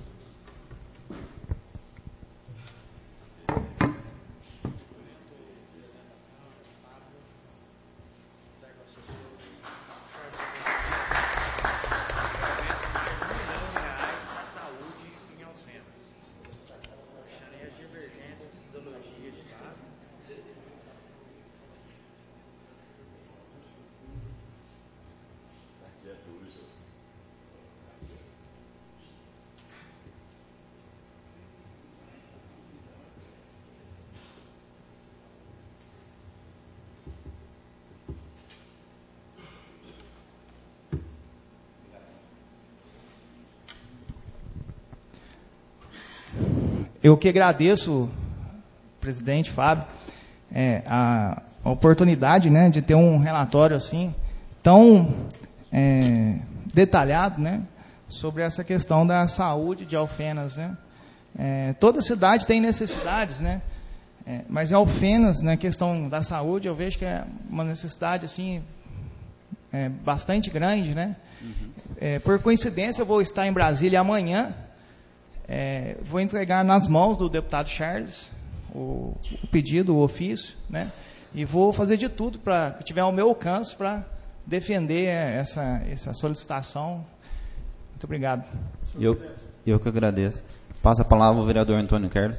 Eu que agradeço, presidente Fábio, é, a, a oportunidade, né, de ter um relatório assim tão é, detalhado, né, sobre essa questão da saúde de Alfenas, né. É, toda cidade tem necessidades, né, é, mas em Alfenas, na questão da saúde, eu vejo que é uma necessidade assim é, bastante grande, né. Uhum. É, por coincidência, eu vou estar em Brasília amanhã. É, vou entregar nas mãos do deputado Charles o, o pedido, o ofício, né? E vou fazer de tudo para que tiver ao meu alcance para defender essa, essa solicitação. Muito obrigado. Eu, eu que agradeço. Passa a palavra ao vereador Antônio Carlos.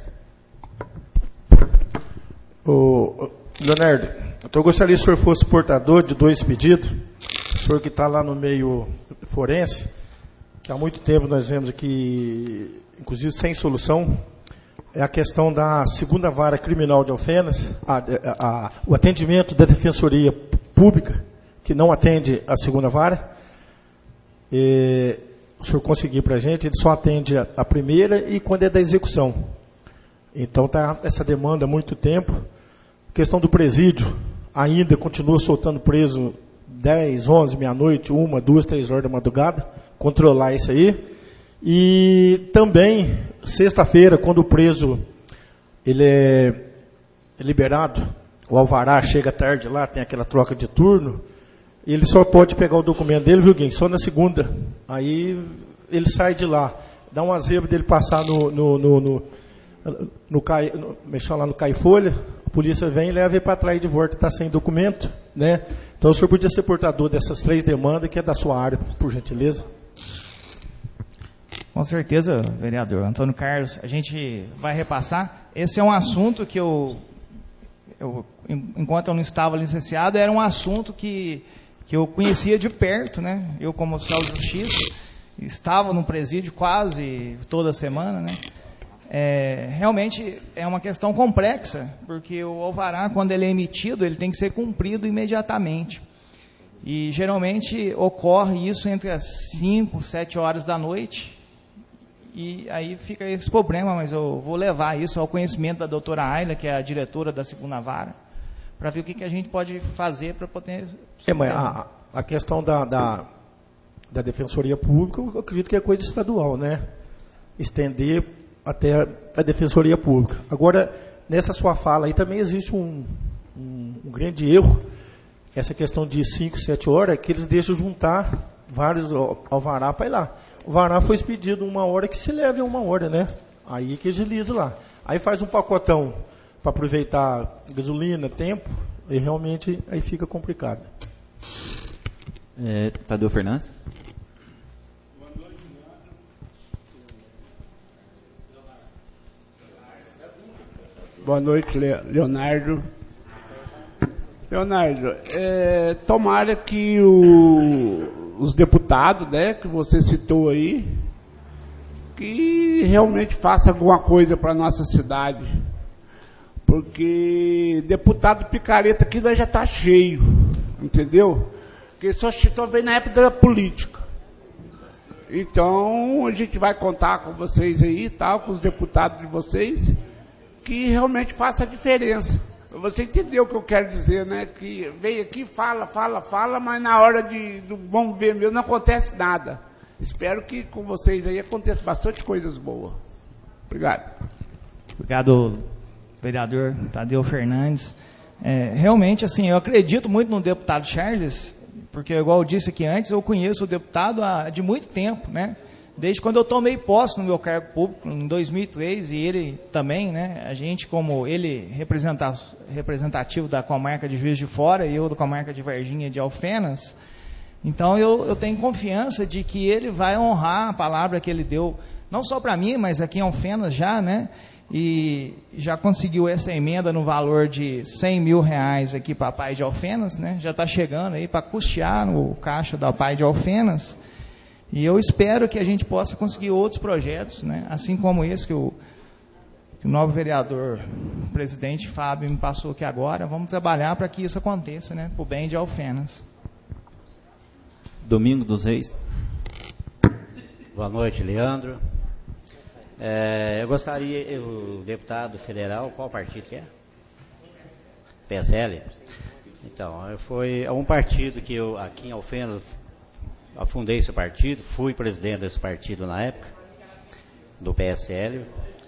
Ô, Leonardo, então eu gostaria que o senhor fosse portador de dois pedidos. O senhor que está lá no meio forense, que há muito tempo nós vemos aqui, inclusive sem solução, é a questão da segunda vara criminal de Alfenas, a, a, a, o atendimento da Defensoria Pública, que não atende a segunda vara. E, o senhor conseguir para a gente, ele só atende a, a primeira e quando é da execução. Então está essa demanda há muito tempo, questão do presídio, ainda continua soltando preso dez, onze, meia-noite, uma, duas, três horas da madrugada, controlar isso aí. E também, sexta-feira, quando o preso ele é liberado, o alvará chega tarde lá, tem aquela troca de turno, ele só pode pegar o documento dele, viu, Guim? Só na segunda. Aí ele sai de lá, dá um azebo dele passar no, no, no, no, no, cai, no mexer lá no cai-folha, a polícia vem e leva ele para trás de volta, está sem documento, né? Então o senhor podia ser portador dessas três demandas, que é da sua área, por gentileza. Com certeza, vereador Antônio Carlos, a gente vai repassar. Esse é um assunto que eu, eu enquanto eu não estava licenciado, era um assunto que, que eu conhecia de perto, né? Eu, como oficial de justiça, estava no presídio quase toda semana, né? É, realmente é uma questão complexa, porque o alvará, quando ele é emitido, ele tem que ser cumprido imediatamente. E geralmente ocorre isso entre as cinco, sete horas da noite. E aí fica esse problema, mas eu vou levar isso ao conhecimento da doutora Ayla, que é a diretora da segunda vara, para ver o que, que a gente pode fazer para poder... É, mas a, a questão da, da, da Defensoria Pública, eu acredito que é coisa estadual, né? Estender até a Defensoria Pública. Agora, nessa sua fala aí também existe um, um, um grande erro, essa questão de cinco, sete horas, que eles deixam juntar vários alvará para ir lá. O vará foi expedido uma hora, que se leve uma hora, né? Aí que agiliza lá. Aí faz um pacotão para aproveitar gasolina, tempo, e realmente aí fica complicado. É, Tadeu Fernandes. Boa noite, Leonardo. Leonardo, é, tomara que o... os deputados, né, que você citou aí, que realmente faça alguma coisa para a nossa cidade. Porque deputado picareta aqui nós já está cheio, entendeu? Porque só, só vem na época da política. Então, a gente vai contar com vocês aí, tal, com os deputados de vocês, que realmente faça a diferença. Você entendeu o que eu quero dizer, né? Que vem aqui, fala, fala, fala, mas na hora de, do vamos ver mesmo não acontece nada. Espero que com vocês aí aconteça bastante coisas boas. Obrigado. Obrigado, vereador Tadeu Fernandes. É, realmente, assim, eu acredito muito no deputado Charles, porque, igual eu disse aqui antes, eu conheço o deputado há de muito tempo, né? Desde quando eu tomei posse no meu cargo público, em dois mil e três, e ele também, né, a gente, como ele representa, representativo da comarca de Juiz de Fora e eu da comarca de Varginha de Alfenas, então eu, eu tenho confiança de que ele vai honrar a palavra que ele deu, não só para mim, mas aqui em Alfenas já, né, e já conseguiu essa emenda no valor de cem mil reais aqui para a Pai de Alfenas, né, já está chegando aí para custear o caixa da Pai de Alfenas. E eu espero que a gente possa conseguir outros projetos, né? Assim como esse que o, que o novo vereador, o presidente Fábio, me passou aqui agora. Vamos trabalhar para que isso aconteça, né? Para o bem de Alfenas. Domingo dos Reis. Boa noite, Leandro. É, eu gostaria, o deputado federal, qual partido que é? P S L? Então, foi um partido que eu, aqui em Alfenas, afundei esse partido, fui presidente desse partido na época, do P S L,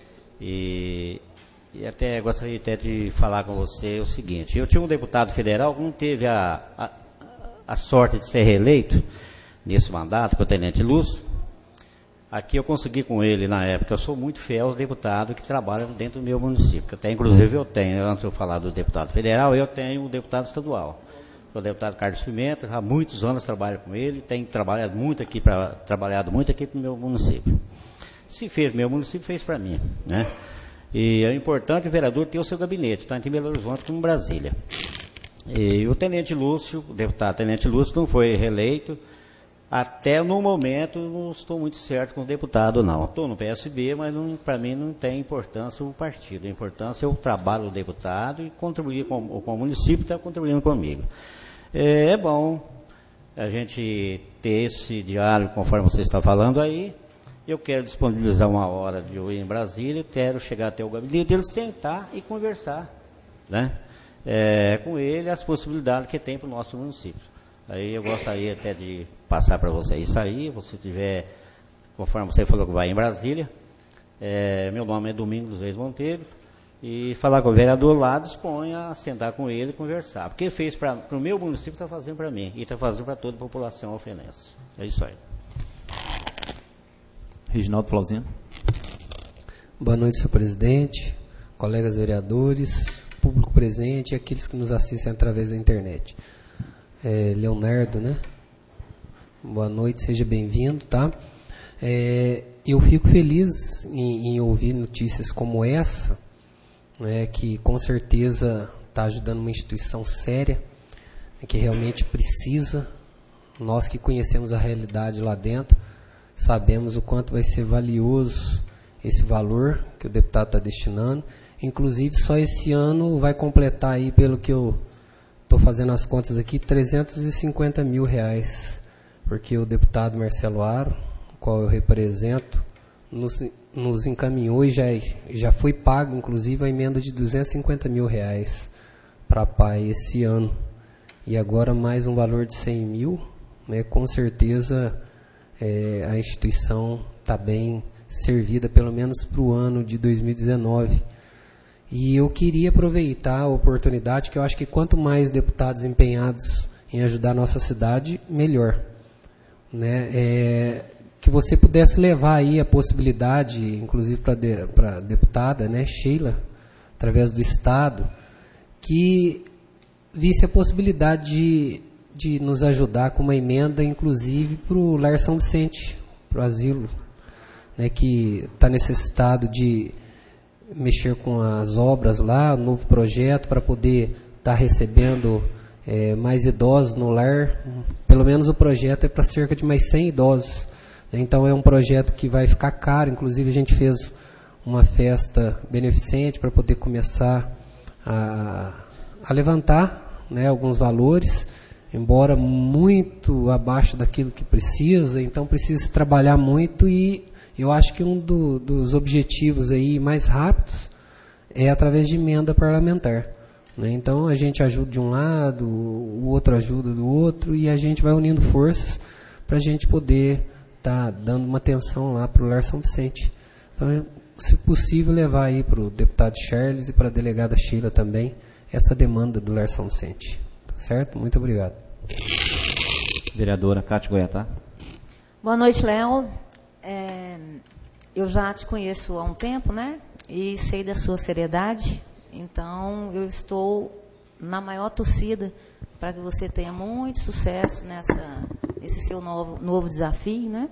e, e até gostaria até de falar com você o seguinte: eu tinha um deputado federal que não teve a, a, a sorte de ser reeleito nesse mandato, que é o Tenente Lúcio. Aqui eu consegui com ele na época, eu sou muito fiel aos deputados que trabalham dentro do meu município, até inclusive eu tenho, antes de eu falar do deputado federal, eu tenho um deputado estadual. O deputado Carlos Pimenta, há muitos anos trabalho com ele, tem trabalhado muito aqui para trabalhado muito aqui para o meu município. Se fez meu município, fez para mim, né? E é importante o vereador ter o seu gabinete, tanto em Belo Horizonte como em Brasília. E o Tenente Lúcio, o deputado Tenente Lúcio, não foi reeleito. Até no momento não estou muito certo com o deputado, não. Estou no P S B, mas para mim não tem importância o partido. A importância é o trabalho do deputado e contribuir com, com o município, está contribuindo comigo. É, é bom a gente ter esse diálogo, conforme você está falando aí. Eu quero disponibilizar uma hora de eu ir em Brasília, quero chegar até o gabinete deles, sentar e conversar, né? é, com ele as possibilidades que tem para o nosso município. Aí eu gostaria até de passar para você isso aí, você tiver, conforme você falou que vai em Brasília, é, meu nome é Domingos Reis Monteiro, e falar com o vereador lá, disponha a sentar com ele e conversar. Porque fez para o meu município, está fazendo para mim, e está fazendo para toda a população alfenense. É isso aí. Reginaldo Flauzino. Boa noite, senhor presidente, colegas vereadores, público presente e aqueles que nos assistem através da internet. É, Leonardo, né? Boa noite, seja bem-vindo, tá? É, eu fico feliz em, em ouvir notícias como essa, né, que com certeza está ajudando uma instituição séria, que realmente precisa. Nós que conhecemos a realidade lá dentro, sabemos o quanto vai ser valioso esse valor que o deputado está destinando. Inclusive, só esse ano vai completar aí, pelo que eu estou fazendo as contas aqui, trezentos e cinquenta mil reais, porque o deputado Marcelo Aro, o qual eu represento, nos, nos encaminhou e já, já foi pago, inclusive, a emenda de duzentos e cinquenta mil reais para a P A I esse ano. E agora mais um valor de cem mil, né, com certeza é, a instituição está bem servida, pelo menos para o ano de dois mil e dezenove. E eu queria aproveitar a oportunidade, que eu acho que quanto mais deputados empenhados em ajudar a nossa cidade, melhor. Né? É, que você pudesse levar aí a possibilidade, inclusive para de, a deputada, né, Sheila, através do Estado, que visse a possibilidade de, de nos ajudar com uma emenda, inclusive para o Lar São Vicente, para o asilo, né, que está necessitado de mexer com as obras lá, um novo projeto para poder estar tá recebendo é, mais idosos no lar. Pelo menos o projeto é para cerca de mais cem idosos. Então é um projeto que vai ficar caro. Inclusive a gente fez uma festa beneficente para poder começar a, a levantar, né, alguns valores, embora muito abaixo daquilo que precisa. Então precisa se trabalhar muito, e eu acho que um do, dos objetivos aí mais rápidos é através de emenda parlamentar. Né? Então a gente ajuda de um lado, o outro ajuda do outro, e a gente vai unindo forças para a gente poder estar tá dando uma atenção lá para o Lar São Vicente. Então, se possível, levar aí para o deputado Charles e para a delegada Sheila também essa demanda do Lar São Vicente. Tá certo? Muito obrigado. Vereadora Cátia Goiatá. Boa noite, Léo. É, eu já te conheço há um tempo, né? E sei da sua seriedade. Então, eu estou na maior torcida para que você tenha muito sucesso nessa, nesse seu novo, novo desafio, né?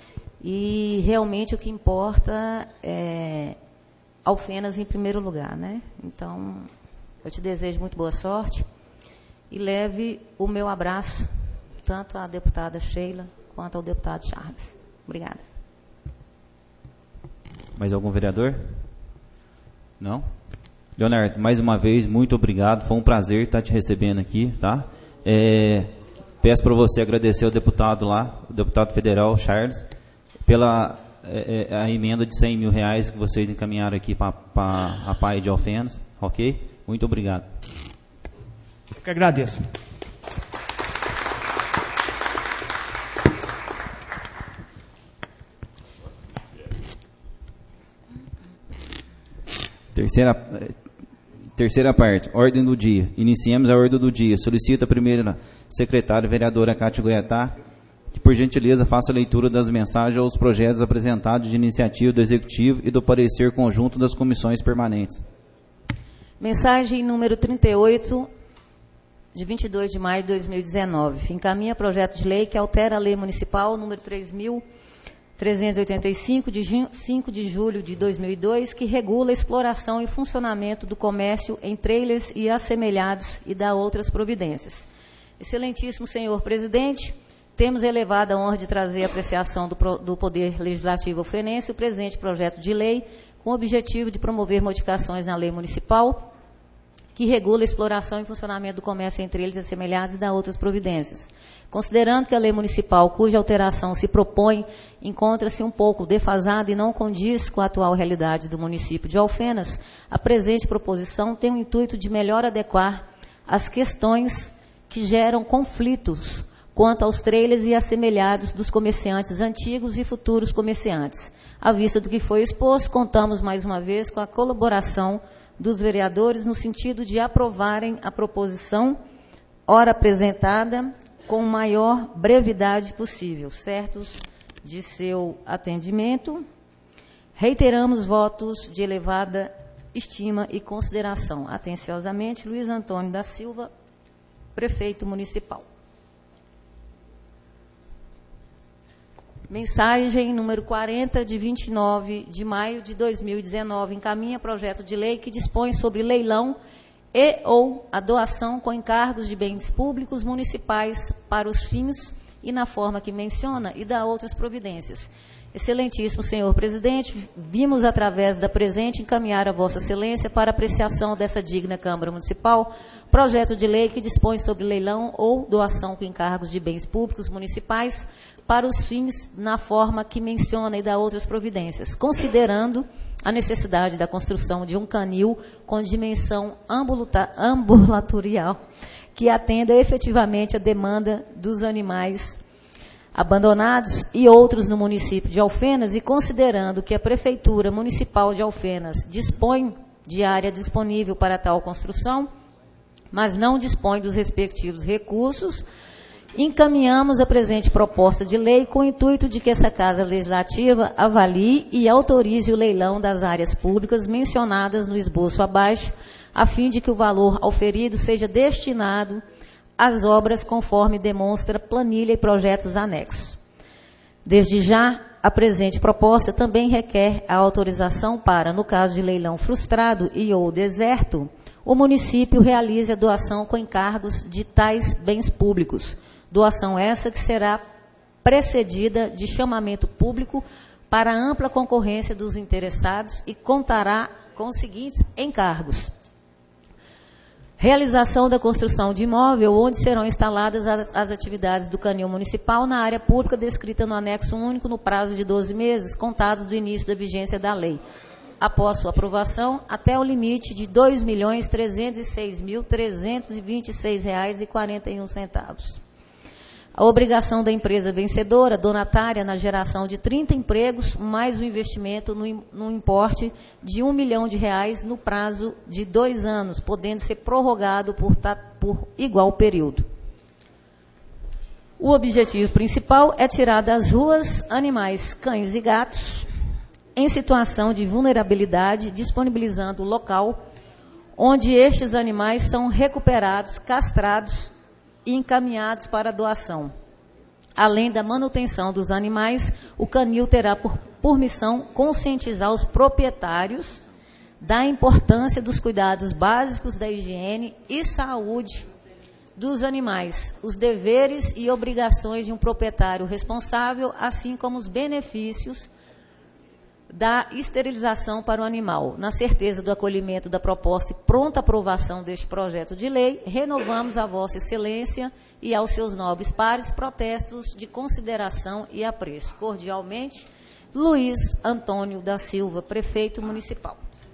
E realmente o que importa é Alfenas em primeiro lugar, né? Então, eu te desejo muito boa sorte e leve o meu abraço tanto à deputada Sheila quanto ao deputado Charles. Obrigada. Mais algum vereador? Não? Leonardo, mais uma vez, muito obrigado. Foi um prazer estar te recebendo aqui, tá? É, peço para você agradecer ao deputado lá, o deputado federal Charles, pela é, a emenda de cem mil reais que vocês encaminharam aqui para a P A I de Alfenas, ok? Muito obrigado. Eu que agradeço. Terceira, terceira parte, ordem do dia. Iniciemos a ordem do dia. Solicito a primeira secretária, vereadora Cátia Goiatá, que por gentileza faça a leitura das mensagens aos projetos apresentados de iniciativa do Executivo e do parecer conjunto das comissões permanentes. Mensagem número trinta e oito, de vinte e dois de maio de dois mil e dezenove. Encaminha projeto de lei que altera a lei municipal número três mil trezentos e oitenta e cinco, de cinco de julho de dois mil e dois, que regula a exploração e funcionamento do comércio em trailers e assemelhados e dá outras providências. Excelentíssimo senhor presidente, temos elevado a honra de trazer a apreciação do, do Poder Legislativo alfenense o presente projeto de lei com o objetivo de promover modificações na lei municipal que regula a exploração e funcionamento do comércio entre eles assemelhados e dá outras providências. Considerando que a lei municipal, cuja alteração se propõe, encontra-se um pouco defasada e não condiz com a atual realidade do município de Alfenas, a presente proposição tem o intuito de melhor adequar as questões que geram conflitos quanto aos trailers e assemelhados dos comerciantes antigos e futuros comerciantes. À vista do que foi exposto, contamos mais uma vez com a colaboração dos vereadores no sentido de aprovarem a proposição, ora apresentada, com maior brevidade possível. Certos de seu atendimento, reiteramos votos de elevada estima e consideração. Atenciosamente, Luiz Antônio da Silva, prefeito municipal. Mensagem número quarenta, de vinte e nove de maio de dois mil e dezenove, encaminha projeto de lei que dispõe sobre leilão e ou a doação com encargos de bens públicos municipais para os fins e na forma que menciona e dá outras providências. Excelentíssimo senhor presidente, vimos através da presente encaminhar a vossa excelência para apreciação dessa digna Câmara Municipal projeto de lei que dispõe sobre leilão ou doação com encargos de bens públicos municipais para os fins na forma que menciona e dá outras providências, considerando a necessidade da construção de um canil com dimensão ambulatorial que atenda efetivamente a demanda dos animais abandonados e outros no município de Alfenas, e considerando que a Prefeitura Municipal de Alfenas dispõe de área disponível para tal construção, mas não dispõe dos respectivos recursos, encaminhamos a presente proposta de lei com o intuito de que essa Casa Legislativa avalie e autorize o leilão das áreas públicas mencionadas no esboço abaixo, a fim de que o valor auferido seja destinado às obras conforme demonstra planilha e projetos anexos. Desde já, a presente proposta também requer a autorização para, no caso de leilão frustrado e ou deserto, o município realize a doação com encargos de tais bens públicos. Doação essa que será precedida de chamamento público para ampla concorrência dos interessados e contará com os seguintes encargos: realização da construção de imóvel onde serão instaladas as, as atividades do canil municipal na área pública descrita no anexo único no prazo de doze meses, contados do início da vigência da lei, após sua aprovação, até o limite de dois milhões trezentos e seis mil trezentos e vinte e seis reais e quarenta e um centavos. A obrigação da empresa vencedora, donatária, na geração de trinta empregos, mais o investimento no, no importe de um milhão de reais no prazo de dois anos, podendo ser prorrogado por, por igual período. O objetivo principal é tirar das ruas animais, cães e gatos, em situação de vulnerabilidade, disponibilizando o local onde estes animais são recuperados, castrados e encaminhados para doação. Além da manutenção dos animais, o canil terá por, por missão conscientizar os proprietários da importância dos cuidados básicos da higiene e saúde dos animais, os deveres e obrigações de um proprietário responsável, assim como os benefícios da esterilização para o animal. Na certeza do acolhimento da proposta e pronta aprovação deste projeto de lei, renovamos a Vossa Excelência e aos seus nobres pares protestos de consideração e apreço. Cordialmente, Luiz Antônio da Silva, prefeito municipal.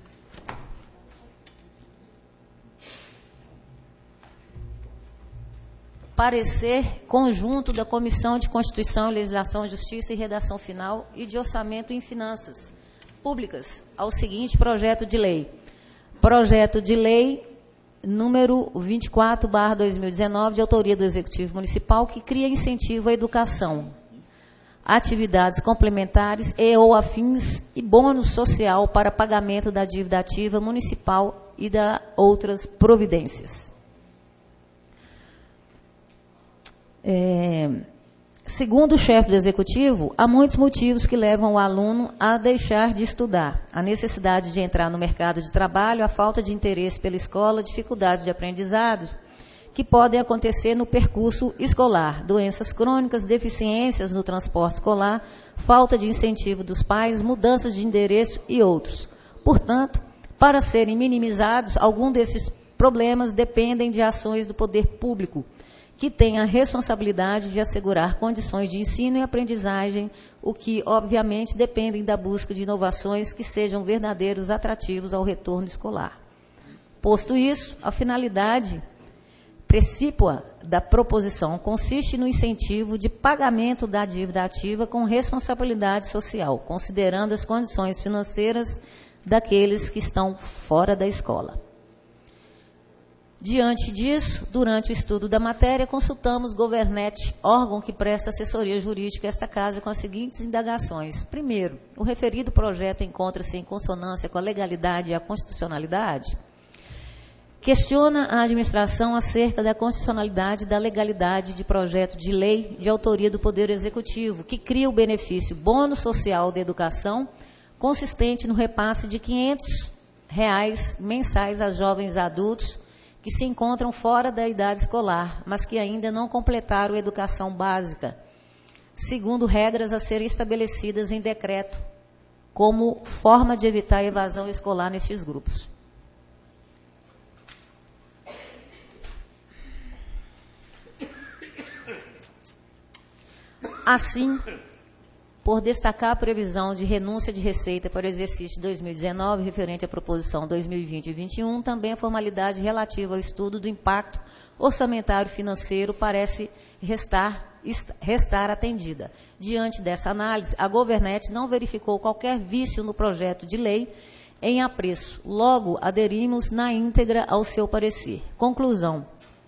Parecer conjunto da Comissão de Constituição, Legislação, Justiça e Redação Final e de Orçamento e Finanças Públicas ao seguinte projeto de lei. Projeto de lei número vinte e quatro barra dois mil e dezenove, de autoria do Executivo Municipal, que cria incentivo à educação, atividades complementares e ou afins e bônus social para pagamento da dívida ativa municipal e da outras providências. É, segundo o chefe do Executivo, há muitos motivos que levam o aluno a deixar de estudar. A necessidade de entrar no mercado de trabalho, a falta de interesse pela escola, dificuldades de aprendizado que podem acontecer no percurso escolar, doenças crônicas, deficiências no transporte escolar, falta de incentivo dos pais, mudanças de endereço e outros. Portanto, para serem minimizados, alguns desses problemas dependem de ações do poder público, que tem a responsabilidade de assegurar condições de ensino e aprendizagem, o que, obviamente, dependem da busca de inovações que sejam verdadeiros atrativos ao retorno escolar. Posto isso, a finalidade precípua da proposição consiste no incentivo de pagamento da dívida ativa com responsabilidade social, considerando as condições financeiras daqueles que estão fora da escola. Diante disso, durante o estudo da matéria, consultamos Governet, órgão que presta assessoria jurídica a esta casa, com as seguintes indagações. Primeiro, o referido projeto encontra-se em consonância com a legalidade e a constitucionalidade? Questiona a administração acerca da constitucionalidade e da legalidade de projeto de lei de autoria do Poder Executivo, que cria o benefício bônus social de educação, consistente no repasse de quinhentos reais mensais a jovens adultos que se encontram fora da idade escolar, mas que ainda não completaram a educação básica, segundo regras a serem estabelecidas em decreto, como forma de evitar a evasão escolar nestes grupos. Assim, por destacar a previsão de renúncia de receita para o exercício de dois mil e dezenove, referente à proposição dois mil e vinte e vinte e um, também a formalidade relativa ao estudo do impacto orçamentário financeiro parece restar, restar atendida. Diante dessa análise, a Governet não verificou qualquer vício no projeto de lei em apreço. Logo, aderimos na íntegra ao seu parecer. Conclusão.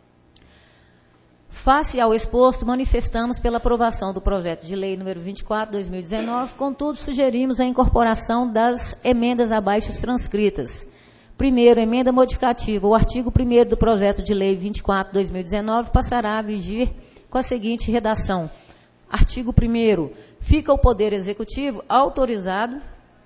Face ao exposto, manifestamos pela aprovação do projeto de lei número vinte e quatro, dois mil e dezenove, contudo, sugerimos a incorporação das emendas abaixo transcritas. Primeiro, emenda modificativa. O artigo primeiro do projeto de lei vinte e quatro, dois mil e dezenove passará a vigir com a seguinte redação. Artigo primeiro. Fica o Poder Executivo autorizado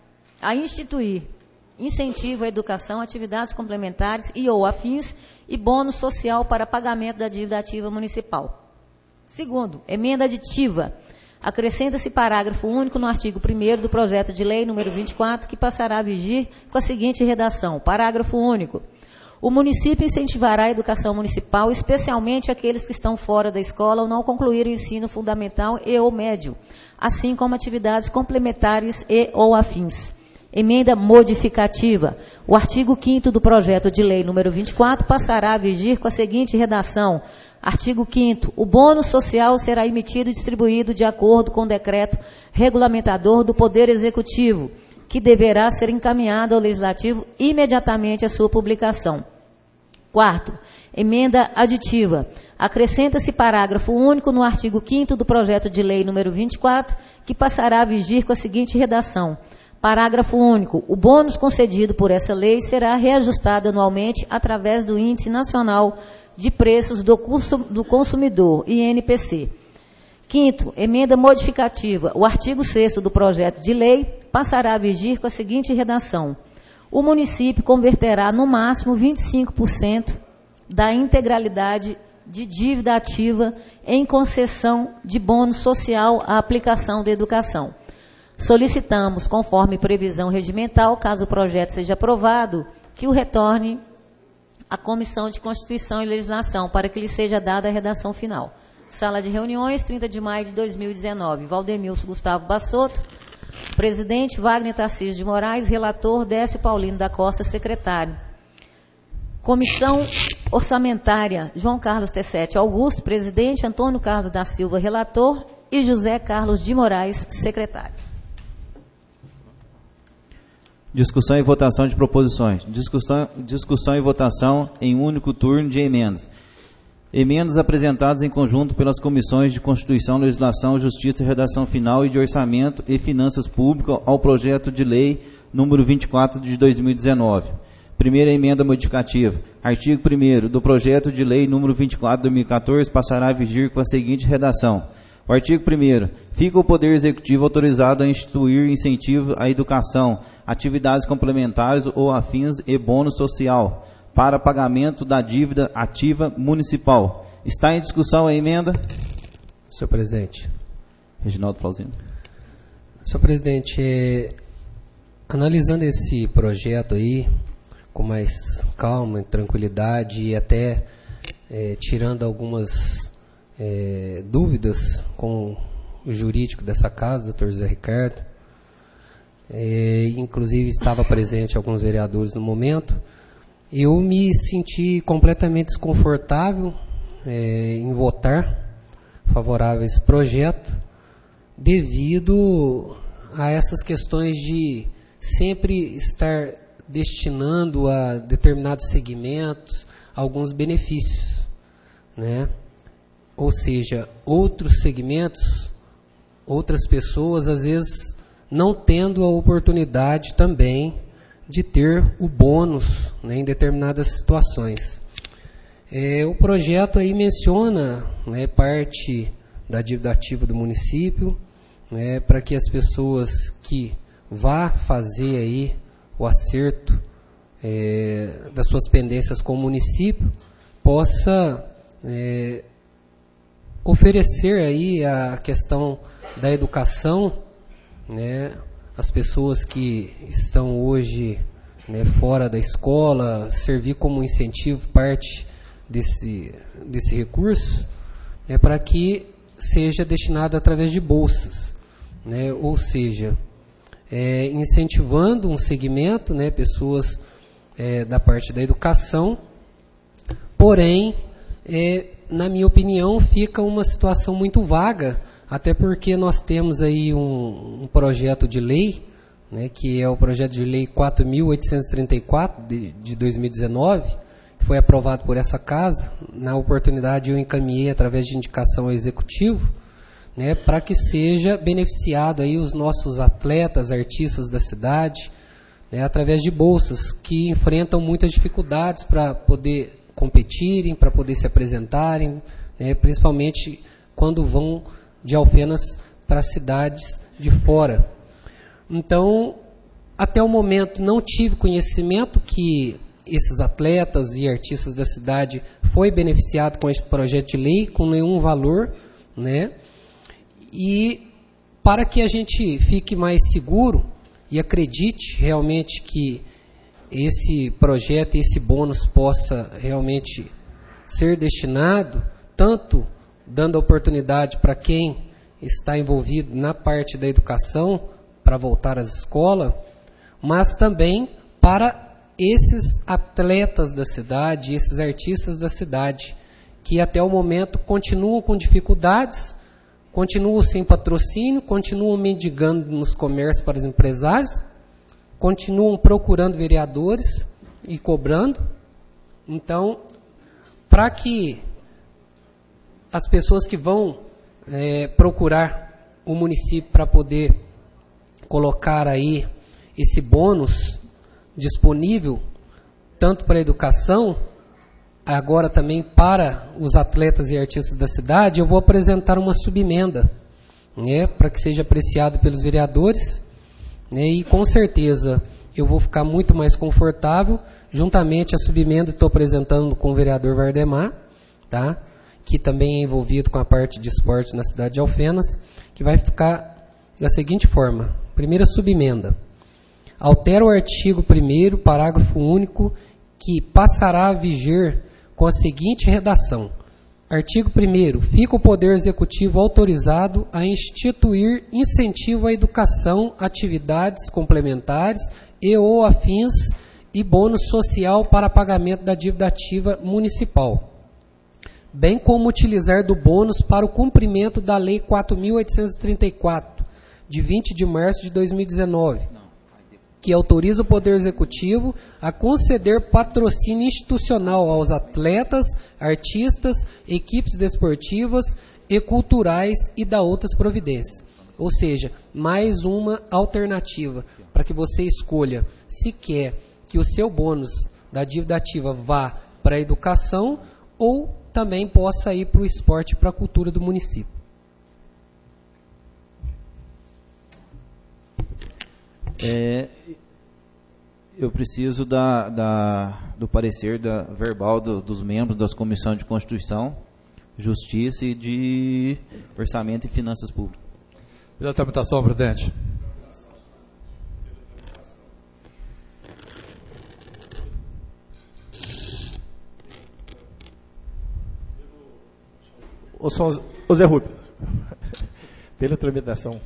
a instituir incentivo à educação, atividades complementares e ou afins e bônus social para pagamento da dívida ativa municipal. Segundo, emenda aditiva. Acrescenta-se parágrafo único no artigo primeiro do projeto de lei número vinte e quatro, que passará a vigir com a seguinte redação. Parágrafo único. O município incentivará a educação municipal, especialmente aqueles que estão fora da escola ou não concluíram o ensino fundamental e ou médio, assim como atividades complementares e ou afins. Emenda modificativa. O artigo quinto do projeto de lei número vinte e quatro passará a vigir com a seguinte redação. Artigo quinto. O bônus social será emitido e distribuído de acordo com o decreto regulamentador do Poder Executivo, que deverá ser encaminhado ao Legislativo imediatamente à sua publicação. Quarto. Emenda aditiva. Acrescenta-se parágrafo único no artigo quinto do projeto de lei número vinte e quatro, que passará a vigir com a seguinte redação. Parágrafo único. O bônus concedido por essa lei será reajustado anualmente através do Índice Nacional de Preços do, curso, do Consumidor, I N P C. Quinto, emenda modificativa. O artigo sexto do projeto de lei passará a vigir com a seguinte redação. O município converterá no máximo vinte e cinco por cento da integralidade de dívida ativa em concessão de bônus social à aplicação da educação. Solicitamos, conforme previsão regimental, caso o projeto seja aprovado, que o retorne à Comissão de Constituição e Legislação, para que lhe seja dada a redação final. Sala de reuniões, trinta de maio de dois mil e dezenove. Valdemilson Gustavo Bassotto, presidente. Wagner Tarcísio de Moraes, relator. Décio Paulino da Costa, secretário. Comissão Orçamentária, João Carlos Tessete Augusto, presidente. Antônio Carlos da Silva, relator. E José Carlos de Moraes, secretário. Discussão e votação de proposições. Discussão, discussão e votação em único turno de emendas. Emendas apresentadas em conjunto pelas comissões de Constituição, Legislação, Justiça e Redação Final e de Orçamento e Finanças Públicas ao projeto de lei número vinte e quatro de dois mil e dezenove. Primeira emenda modificativa. Artigo primeiro do projeto de lei número vinte e quatro de dois mil e quatorze passará a vigir com a seguinte redação. O artigo primeiro. Fica o Poder Executivo autorizado a instituir incentivo à educação, atividades complementares ou afins e bônus social para pagamento da dívida ativa municipal. Está em discussão a emenda? Senhor presidente. Reginaldo Flauzino. Senhor presidente, é, analisando esse projeto aí com mais calma e tranquilidade e até é, tirando algumas é, dúvidas com o jurídico dessa casa, doutor Zé Ricardo. É, inclusive estava presente alguns vereadores no momento. Eu me senti completamente desconfortável é, em votar favorável a esse projeto, devido a essas questões de sempre estar destinando a determinados segmentos alguns benefícios, né? Ou seja, outros segmentos, outras pessoas, às vezes, não tendo a oportunidade também de ter o bônus, né, em determinadas situações. É, o projeto aí menciona, né, parte da dívida ativa do município, né, para que as pessoas que vá fazer aí o acerto é, das suas pendências com o município possa é, oferecer aí a questão da educação, né, as pessoas que estão hoje, né, fora da escola, servir como incentivo parte desse, desse recurso, é, para que seja destinado através de bolsas, né, ou seja, é, incentivando um segmento, né, pessoas é, da parte da educação, porém, é, na minha opinião, fica uma situação muito vaga, até porque nós temos aí um, um projeto de lei, né, que é o projeto de lei quatro mil oitocentos e trinta e quatro de, de dois mil e dezenove, que foi aprovado por essa casa. Na oportunidade eu encaminhei através de indicação ao executivo, né, para que seja beneficiado aí os nossos atletas, artistas da cidade, né, através de bolsas que enfrentam muitas dificuldades para poder competirem, para poder se apresentarem, né, principalmente quando vão de Alfenas para cidades de fora. Então, até o momento não tive conhecimento que esses atletas e artistas da cidade foi beneficiado com esse projeto de lei, com nenhum valor, né? E para que a gente fique mais seguro e acredite realmente que esse projeto, esse bônus possa realmente ser destinado, tanto dando oportunidade para quem está envolvido na parte da educação, para voltar às escolas, mas também para esses atletas da cidade, esses artistas da cidade, que até o momento continuam com dificuldades, continuam sem patrocínio, continuam mendigando nos comércios para os empresários, continuam procurando vereadores e cobrando. Então, para que as pessoas que vão é, procurar o município para poder colocar aí esse bônus disponível, tanto para a educação, agora também para os atletas e artistas da cidade, eu vou apresentar uma subemenda, né, para que seja apreciado pelos vereadores, né, e com certeza eu vou ficar muito mais confortável, juntamente a subemenda estou apresentando com o vereador Vardemar, tá, que também é envolvido com a parte de esporte na cidade de Alfenas, que vai ficar da seguinte forma. Primeira subemenda. Altera o artigo primeiro, parágrafo único, que passará a viger com a seguinte redação. Artigo primeiro. Fica o Poder Executivo autorizado a instituir incentivo à educação, atividades complementares e ou afins e bônus social para pagamento da dívida ativa municipal, bem como utilizar do bônus para o cumprimento da Lei quatro mil oitocentos e trinta e quatro, de vinte de março de dois mil e dezenove, que autoriza o Poder Executivo a conceder patrocínio institucional aos atletas, artistas, equipes desportivas e culturais e da outras providências. Ou seja, mais uma alternativa para que você escolha se quer que o seu bônus da dívida ativa vá para a educação ou também possa ir para o esporte e para a cultura do município. É, eu preciso da, da, do parecer da, verbal do, dos membros das comissões de Constituição, Justiça e de Orçamento e Finanças Públicas. Pela tramitação, presidente. Ô, ô Zé Rubens, pela tramitação.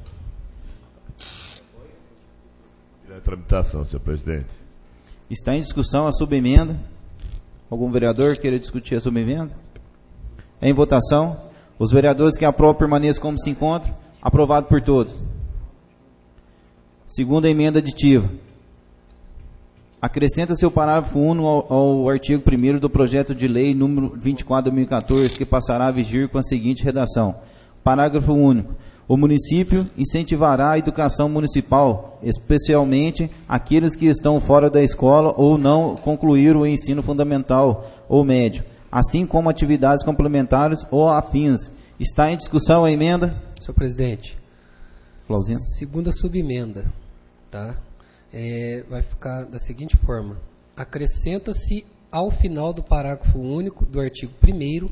Pela tramitação, senhor presidente. Está em discussão a subemenda. Algum vereador queira discutir a subemenda? Em votação. Os vereadores que aprovam permaneçam como se encontram. Aprovado por todos. Segunda emenda aditiva. Acrescenta-se o parágrafo único ao, ao artigo primeiro do projeto de lei número vinte e quatro de dois mil e quatorze, que passará a vigir com a seguinte redação. Parágrafo único. O município incentivará a educação municipal, especialmente aqueles que estão fora da escola ou não concluíram o ensino fundamental ou médio, assim como atividades complementares ou afins. Está em discussão a emenda? Senhor presidente. Flauzino. Segunda subemenda, tá? É, vai ficar da seguinte forma. Acrescenta-se ao final do parágrafo único do artigo primeiro,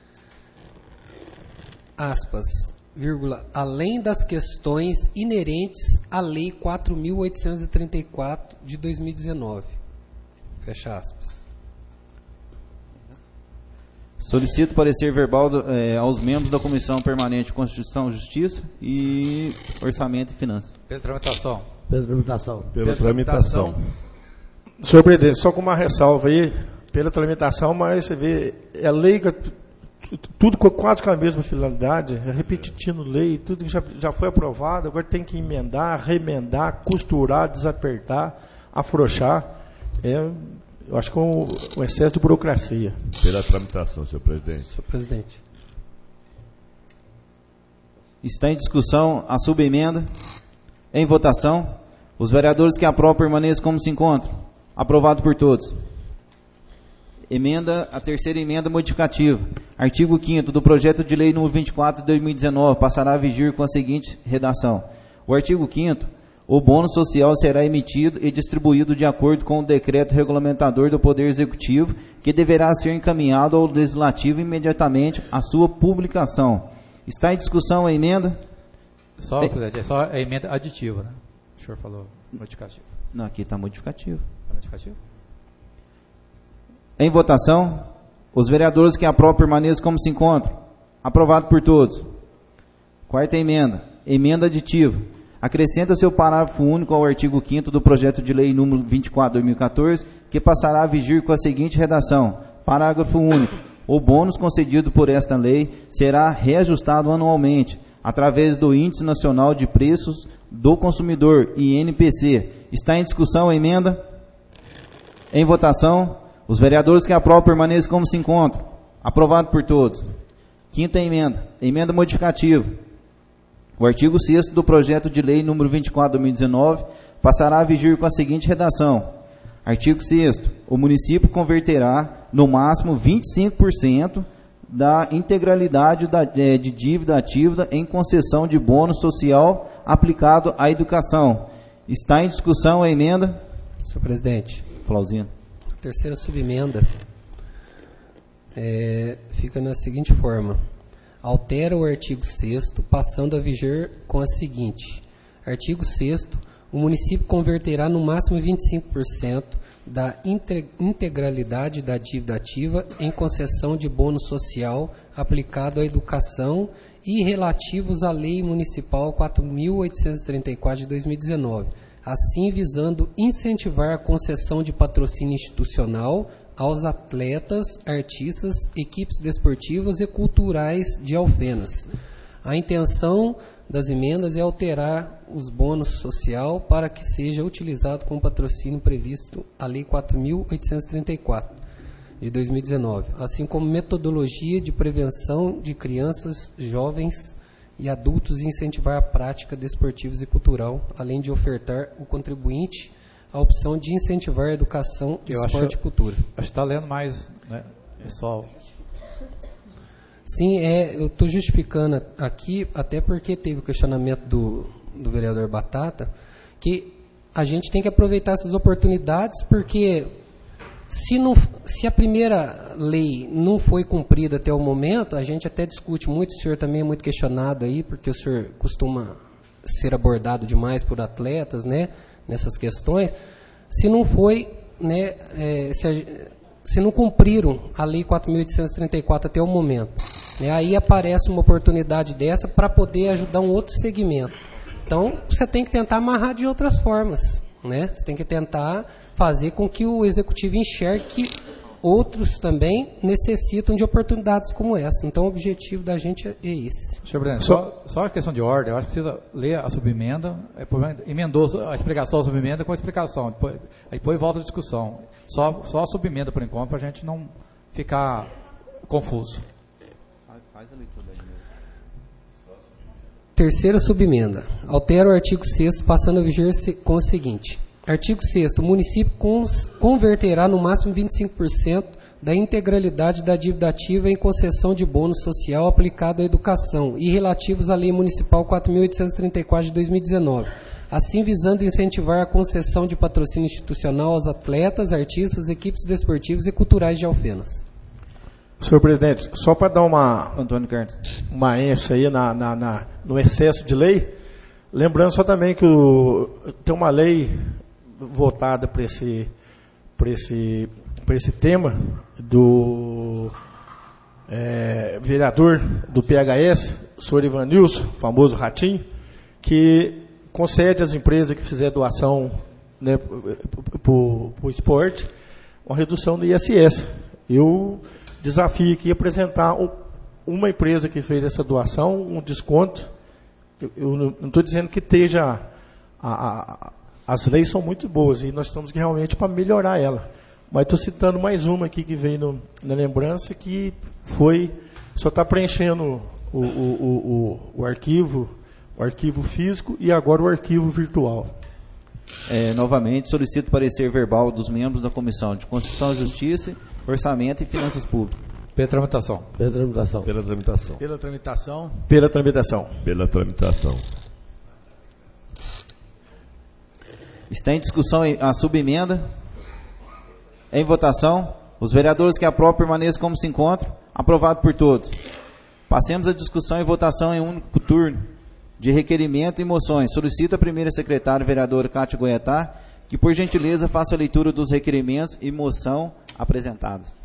aspas, vírgula, além das questões inerentes à Lei quatro mil oitocentos e trinta e quatro de dois mil e dezenove. Fecha aspas. Solicito parecer verbal do, eh, aos membros da Comissão Permanente de Constituição, Justiça e Orçamento e Finanças. Pela tramitação. Pela tramitação. Pela, Pela tramitação. tramitação. Senhor presidente, só com uma ressalva aí, pela tramitação, mas você vê, é lei, tudo quase com a mesma finalidade, é repetitivo lei, tudo que já, já foi aprovado, agora tem que emendar, remendar, costurar, desapertar, afrouxar. É, eu acho que é um, um excesso de burocracia. Pela tramitação, senhor presidente. Senhor presidente. Está em discussão a subemenda. Em votação. Os vereadores que aprovam permaneçam como se encontram. Aprovado por todos. Emenda, a terceira emenda modificativa. Artigo quinto do projeto de lei número vinte e quatro de dois mil e dezenove passará a vigir com a seguinte redação. O artigo quinto, o bônus social será emitido e distribuído de acordo com o decreto regulamentador do Poder Executivo, que deverá ser encaminhado ao Legislativo imediatamente à sua publicação. Está em discussão a emenda? Só, é, presidente, é só a emenda aditiva, né? O senhor falou modificativo. Não, aqui está modificativo. Está modificativo? Em votação, os vereadores que aprovam permaneçam como se encontram. Aprovado por todos. Quarta emenda. Emenda aditiva. Acrescenta-se o parágrafo único ao artigo quinto do projeto de lei número vinte e quatro de dois mil e quatorze, que passará a vigir com a seguinte redação. Parágrafo único. O bônus concedido por esta lei será reajustado anualmente, através do Índice Nacional de Preços do Consumidor, I N P C. Está em discussão a emenda? Em votação, os vereadores que aprovam permaneçam como se encontram. Aprovado por todos. Quinta emenda. Emenda modificativa. O artigo sexto do projeto de lei número vinte e quatro de dois mil e dezenove passará a vigir com a seguinte redação. Artigo sexto. O município converterá, no máximo, vinte e cinco por cento da integralidade da, é, de dívida ativa em concessão de bônus social aplicado à educação. Está em discussão a emenda? Senhor presidente. Flauzino. A terceira subemenda é, fica na seguinte forma. Altera o artigo sexto, passando a vigir com a seguinte. Artigo sexto. O município converterá no máximo vinte e cinco por cento da integralidade da dívida ativa em concessão de bônus social aplicado à educação e relativos à Lei Municipal quatro mil oitocentos e trinta e quatro de dois mil e dezenove, assim visando incentivar a concessão de patrocínio institucional aos atletas, artistas, equipes desportivas e culturais de Alfenas. A intenção das emendas é alterar os bônus social para que seja utilizado com o patrocínio previsto a Lei quatro mil oitocentos e trinta e quatro de dois mil e dezenove, assim como metodologia de prevenção de crianças, jovens e adultos e incentivar a prática desportiva e cultural, além de ofertar ao contribuinte a opção de incentivar a educação, Eu esporte acho, e cultura. Acho que está lendo mais, né? É só... Sim, é, eu estou justificando aqui, até porque teve o questionamento do, do vereador Batata, que a gente tem que aproveitar essas oportunidades, porque se, não, se a primeira lei não foi cumprida até o momento, a gente até discute muito, o senhor também é muito questionado aí, porque o senhor costuma ser abordado demais por atletas, né, nessas questões. Se não foi, né, é, se, a, se não cumpriram a Lei quatro mil oitocentos e trinta e quatro até o momento, Né? Aí aparece uma oportunidade dessa para poder ajudar um outro segmento. Então, você tem que tentar amarrar de outras formas. Né? Você tem que tentar fazer com que o executivo enxergue que outros também necessitam de oportunidades como essa. Então, o objetivo da gente é esse. Senhor presidente, só, só a questão de ordem, eu acho que precisa ler a subemenda, emendou a explicação da subemenda com a explicação, depois, depois volta a discussão. Só, só a subemenda, por enquanto, para a gente não ficar confuso. Faz a leitura aí mesmo. Terceira subemenda. Altera o artigo sexto, passando a viger com o seguinte. Artigo sexto. O município converterá no máximo vinte e cinco por cento da integralidade da dívida ativa em concessão de bônus social aplicado à educação e relativos à Lei Municipal quatro mil oitocentos e trinta e quatro de dois mil e dezenove, assim visando incentivar a concessão de patrocínio institucional aos atletas, artistas, equipes desportivas e culturais de Alfenas. Senhor presidente, só para dar uma, Antônio Carlos. uma ênfase aí na, na, na, no excesso de lei, lembrando só também que o, tem uma lei votada para esse, para esse, para esse tema do é, vereador do P H S, o senhor Ivanilson, famoso Ratinho, que concede às empresas que fizer doação, né, para o esporte uma redução do I S S. Eu desafio aqui apresentar uma empresa que fez essa doação, um desconto. Eu, eu não estou dizendo que esteja... A, a, as leis são muito boas e nós estamos realmente para melhorar ela. Mas estou citando mais uma aqui que veio no, na lembrança, que foi... Só está preenchendo o, o, o, o, o arquivo, o arquivo físico e agora o arquivo virtual. É, novamente, solicito parecer verbal dos membros da Comissão de Constituição e Justiça, Orçamento e Finanças Públicas. Pela tramitação. Pela tramitação. Pela tramitação. Pela tramitação. Pela tramitação. Pela tramitação. Está em discussão a subemenda. Em votação. Os vereadores que aprovam permaneçam como se encontram. Aprovado por todos. Passemos a discussão e votação em único turno de requerimento e moções. Solicito a primeira secretária, vereadora Cátia Goiatá, que por gentileza faça a leitura dos requerimentos e moção apresentados.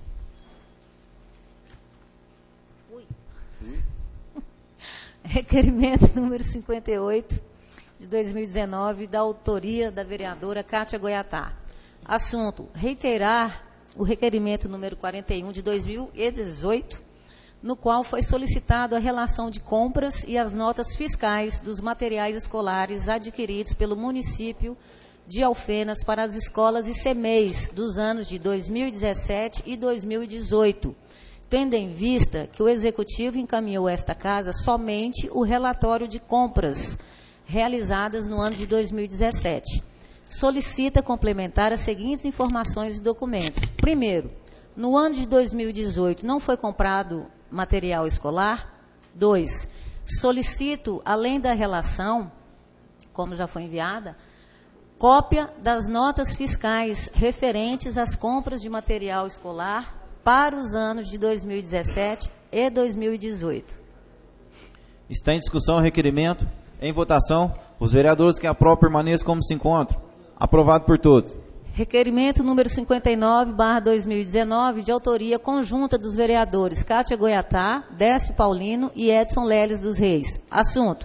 Requerimento número cinquenta e oito de dois mil e dezenove, da autoria da vereadora Cátia Goiatá. Assunto: reiterar o requerimento número quarenta e um de dois mil e dezoito, no qual foi solicitado a relação de compras e as notas fiscais dos materiais escolares adquiridos pelo município de Alfenas para as escolas e C M E Is dos anos de dois mil e dezessete e dois mil e dezoito, tendo em vista que o Executivo encaminhou a esta casa somente o relatório de compras realizadas no ano de dois mil e dezessete. Solicita complementar as seguintes informações e documentos. Primeiro, no ano de dois mil e dezoito não foi comprado material escolar. Dois, solicito, além da relação, como já foi enviada, cópia das notas fiscais referentes às compras de material escolar para os anos de dois mil e dezessete e dois mil e dezoito. Está em discussão o requerimento. Em votação. Os vereadores que aprovam permaneçam como se encontram. Aprovado por todos. Requerimento número cinquenta e nove barra dois mil e dezenove, de autoria conjunta dos vereadores Cátia Goiatá, Décio Paulino e Edson Leles dos Reis. Assunto: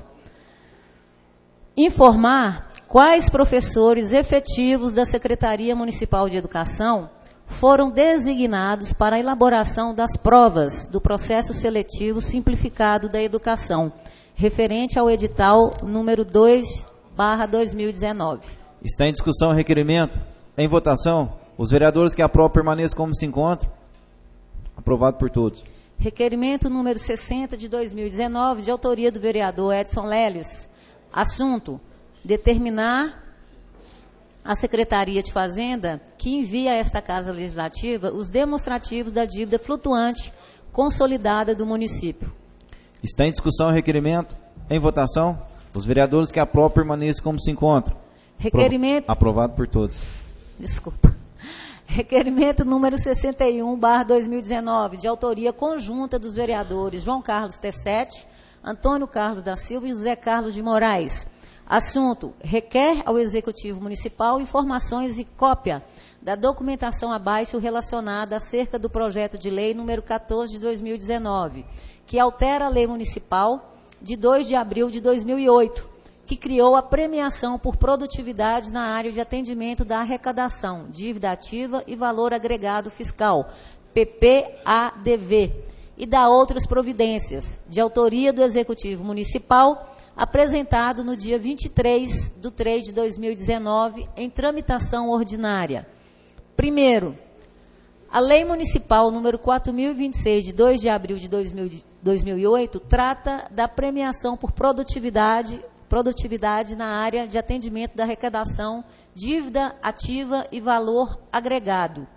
informar quais professores efetivos da Secretaria Municipal de Educação foram designados para a elaboração das provas do processo seletivo simplificado da educação, referente ao edital número dois barra dois mil e dezenove. Está em discussão o requerimento. Em votação. Os vereadores que aprovam permaneçam como se encontram. Aprovado por todos. Requerimento número sessenta de dois mil e dezenove, de autoria do vereador Edson Leles. Assunto: determinar a Secretaria de Fazenda que envia a esta Casa Legislativa os demonstrativos da dívida flutuante consolidada do município. Está em discussão o requerimento. Em votação. Os vereadores que aprovam permaneçam como se encontram. Requerimento... Aprovado por todos. Desculpa. Requerimento número sessenta e um barra dois mil e dezenove, de autoria conjunta dos vereadores João Carlos Tessete, Antônio Carlos da Silva e José Carlos de Moraes. Assunto: requer ao Executivo Municipal informações e cópia da documentação abaixo relacionada acerca do projeto de lei número quatorze de dois mil e dezenove, que altera a lei municipal de dois de abril de dois mil e oito, que criou a premiação por produtividade na área de atendimento da arrecadação, dívida ativa e valor agregado fiscal, P P A D V, e da outras providências, de autoria do Executivo Municipal, apresentado no dia vinte e três de três de dois mil e dezenove, em tramitação ordinária. Primeiro, a Lei Municipal número quatro mil e vinte e seis, de dois de abril de dois mil e oito, trata da premiação por produtividade, produtividade na área de atendimento da arrecadação, dívida ativa e valor agregado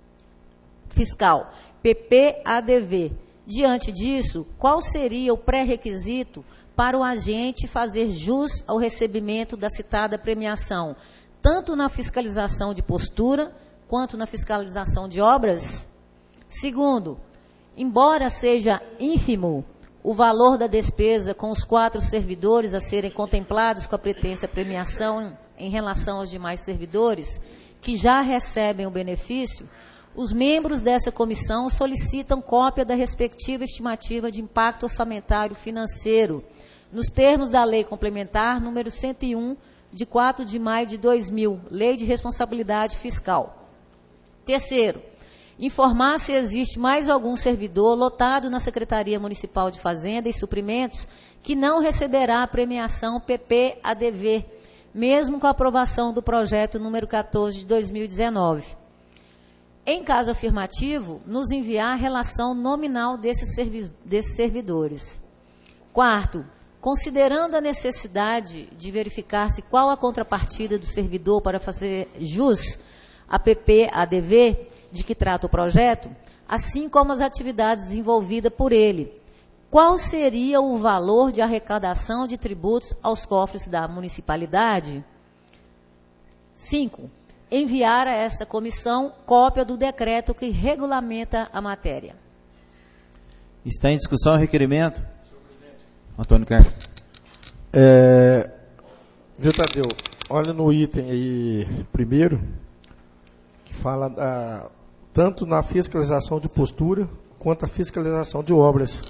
fiscal, P P A D V. Diante disso, qual seria o pré-requisito para o agente fazer jus ao recebimento da citada premiação, tanto na fiscalização de postura, quanto na fiscalização de obras? Segundo, embora seja ínfimo o valor da despesa com os quatro servidores a serem contemplados com a pretensa premiação em relação aos demais servidores, que já recebem o benefício, os membros dessa comissão solicitam cópia da respectiva estimativa de impacto orçamentário financeiro, nos termos da Lei Complementar número cento e um, de quatro de maio de dois mil, Lei de Responsabilidade Fiscal. Terceiro, informar se existe mais algum servidor lotado na Secretaria Municipal de Fazenda e Suprimentos que não receberá a premiação P P A D V, mesmo com a aprovação do projeto número quatorze de dois mil e dezenove. Em caso afirmativo, nos enviar a relação nominal desses, servi- desses servidores. Quarto, considerando a necessidade de verificar-se qual a contrapartida do servidor para fazer jus a P P A D V, de que trata o projeto, assim como as atividades desenvolvidas por ele, qual seria o valor de arrecadação de tributos aos cofres da municipalidade? Cinco, enviar a esta comissão cópia do decreto que regulamenta a matéria. Está em discussão o requerimento? Antônio Carlos. É, viu, Tadeu? Olha no item aí, primeiro, que fala da, tanto na fiscalização de postura, quanto a fiscalização de obras.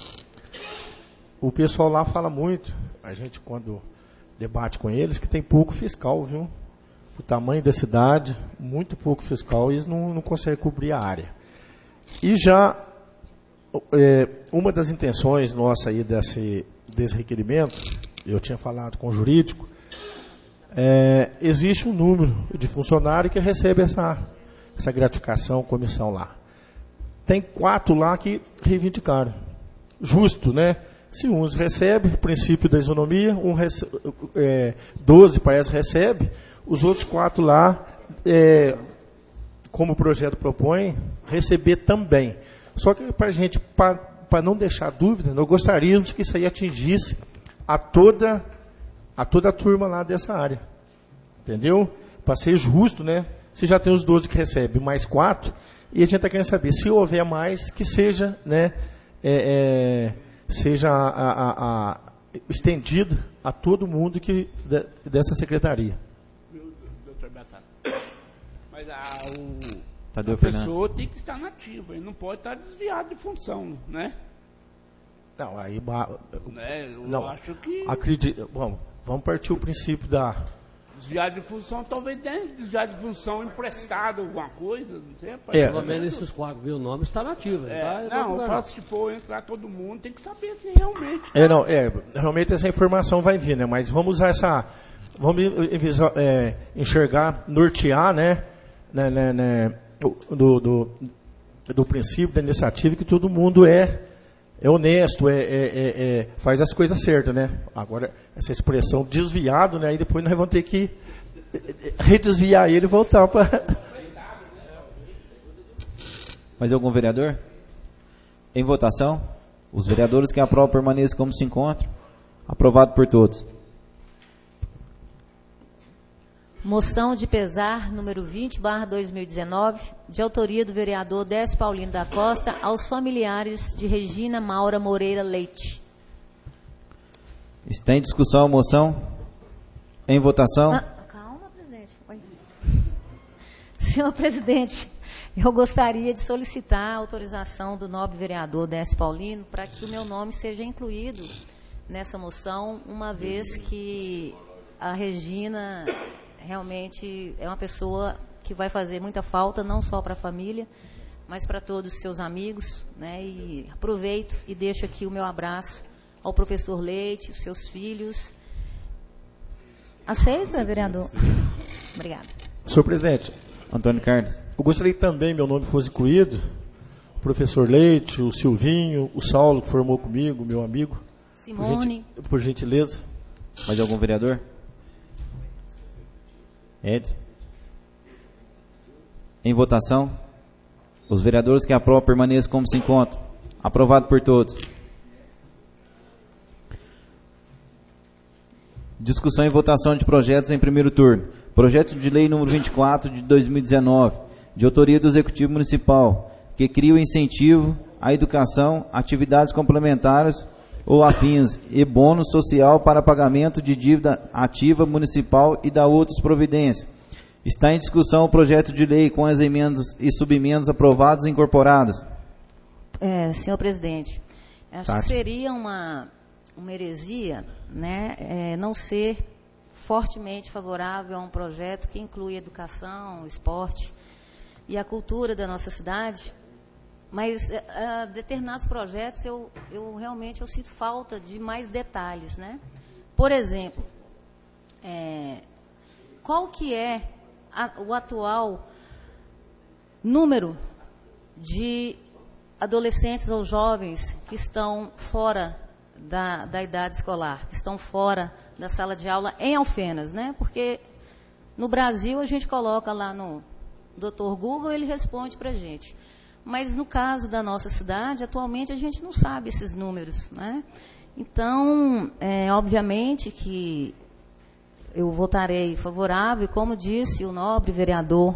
O pessoal lá fala muito, a gente quando debate com eles, que tem pouco fiscal, viu? O tamanho da cidade, muito pouco fiscal, e eles não, não conseguem cobrir a área. E já, é, uma das intenções nossa aí desse, desse requerimento, eu tinha falado com o jurídico, é, existe um número de funcionários que recebe essa, essa gratificação, comissão lá. Tem quatro lá que reivindicaram. Justo, né? Se uns recebem, princípio da isonomia, um recebe, é, doze parece recebe, os outros quatro lá, é, como o projeto propõe, receber também. Só que para a gente, para não deixar dúvida, nós gostaríamos que isso aí atingisse a toda, a toda a turma lá dessa área. Entendeu? Para ser justo, né? Se já tem os doze que recebem, mais quatro, e a gente está querendo saber, se houver mais, que seja, né, é, é, seja a, a, a, estendido a todo mundo que, de, dessa secretaria. Doutor Batata. Mas a, o, Tadeu a pessoa tem que estar nativa, ele não pode estar desviado de função, né? Não, aí... Né? Eu não, acho que... Acredito, bom, vamos partir o princípio da... Desviado de função, talvez tenha desviado de função emprestado, alguma coisa, não sei. É, pelo menos esses quatro mil nomes está nativo. É, tá, não, não, eu faço, se for entrar todo mundo, tem que saber se realmente... É, não, é, realmente essa informação vai vir, né? Mas vamos usar essa... Vamos é, enxergar, nortear, né? né, né, né do, do, do princípio da iniciativa que todo mundo é, é honesto, é, é, é, é, faz as coisas certas, né? Agora, essa expressão desviado, né? Aí depois nós vamos ter que redesviar ele e voltar para... Mais algum vereador? Em votação, os vereadores que aprovam permaneçam como se encontram. Aprovado por todos. Moção de pesar número vinte barra dois mil e dezenove, de autoria do vereador Décio Paulino da Costa, aos familiares de Regina Maura Moreira Leite. Está em discussão a moção? Em votação? Ah, calma, presidente. Oi. Senhor presidente, Eu gostaria de solicitar a autorização do nobre vereador Décio Paulino para que o meu nome seja incluído nessa moção, uma vez que a Regina realmente é uma pessoa que vai fazer muita falta, não só para a família, mas para todos os seus amigos, né? E aproveito e deixo aqui o meu abraço ao professor Leite, os seus filhos. Aceita, vereador? Obrigada. Senhor presidente, Antônio Carlos. eu gostaria que também meu nome fosse incluído, o professor Leite, o Silvinho, o Saulo, que formou comigo, meu amigo. Simone. Por, gentil, por gentileza. Mais algum vereador? Edson. Em votação, os vereadores que aprovam permaneçam como se encontram. Aprovado por todos. Discussão e votação de projetos em primeiro turno. Projeto de lei número vinte e quatro de dois mil e dezenove, de autoria do Executivo Municipal, que cria o incentivo à educação, atividades complementares ou afins e bônus social para pagamento de dívida ativa municipal e da outras providências. Está em discussão o projeto de lei com as emendas e subemendas aprovadas e incorporadas. É, senhor presidente, acho Tá. que seria uma, uma heresia, né, é, não ser fortemente favorável a um projeto que inclui educação, esporte e a cultura da nossa cidade, mas a determinados projetos eu, eu realmente eu sinto falta de mais detalhes, né? Por exemplo, é, qual que é a, o atual número de adolescentes ou jovens que estão fora da, da idade escolar, que estão fora da sala de aula em Alfenas, né? Porque no Brasil a gente coloca lá no doutor Google, ele responde para a gente. Mas no caso da nossa cidade, atualmente a gente não sabe esses números, né? Então, é, obviamente que eu votarei favorável, e como disse o nobre vereador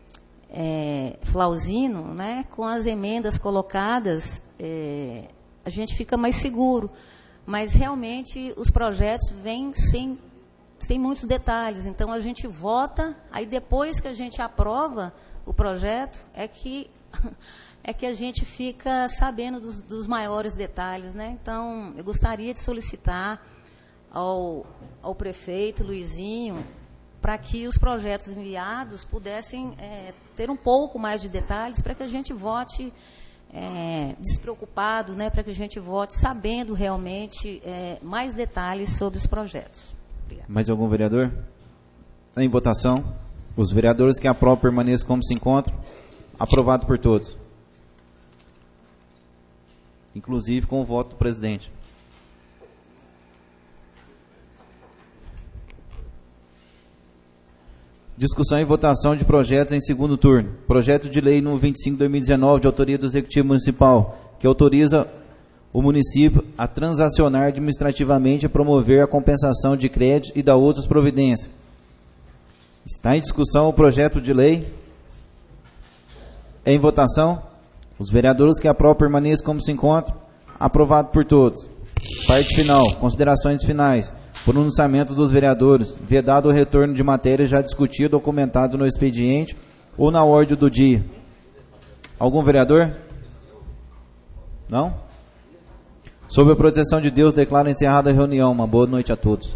é, Flauzino, né, com as emendas colocadas, é, a gente fica mais seguro. Mas realmente os projetos vêm sem, sem muitos detalhes. Então a gente vota, aí depois que a gente aprova o projeto, é que, é que a gente fica sabendo dos, dos maiores detalhes, né? Então eu gostaria de solicitar ao, ao prefeito Luizinho para que os projetos enviados pudessem é, ter um pouco mais de detalhes para que a gente vote É, despreocupado, né, para que a gente vote sabendo realmente é, mais detalhes sobre os projetos. Obrigada. Mais algum vereador? Em votação, os vereadores que aprovam permaneçam como se encontram. Aprovado por todos. Inclusive com o voto do presidente. Discussão e votação de projetos em segundo turno. Projeto de lei número vinte e cinco de dois mil e dezenove, de autoria do Executivo Municipal, que autoriza o município a transacionar administrativamente e promover a compensação de crédito e da outras providências. Está em discussão o projeto de lei. Em votação, os vereadores que aprovam permaneçam como se encontram. Aprovado por todos. Parte final. Considerações finais. Pronunciamento dos vereadores. Vedado o retorno de matéria já discutida ou comentado no expediente ou na ordem do dia. Algum vereador? Não? Sob a proteção de Deus, declaro encerrada a reunião. Uma boa noite a todos.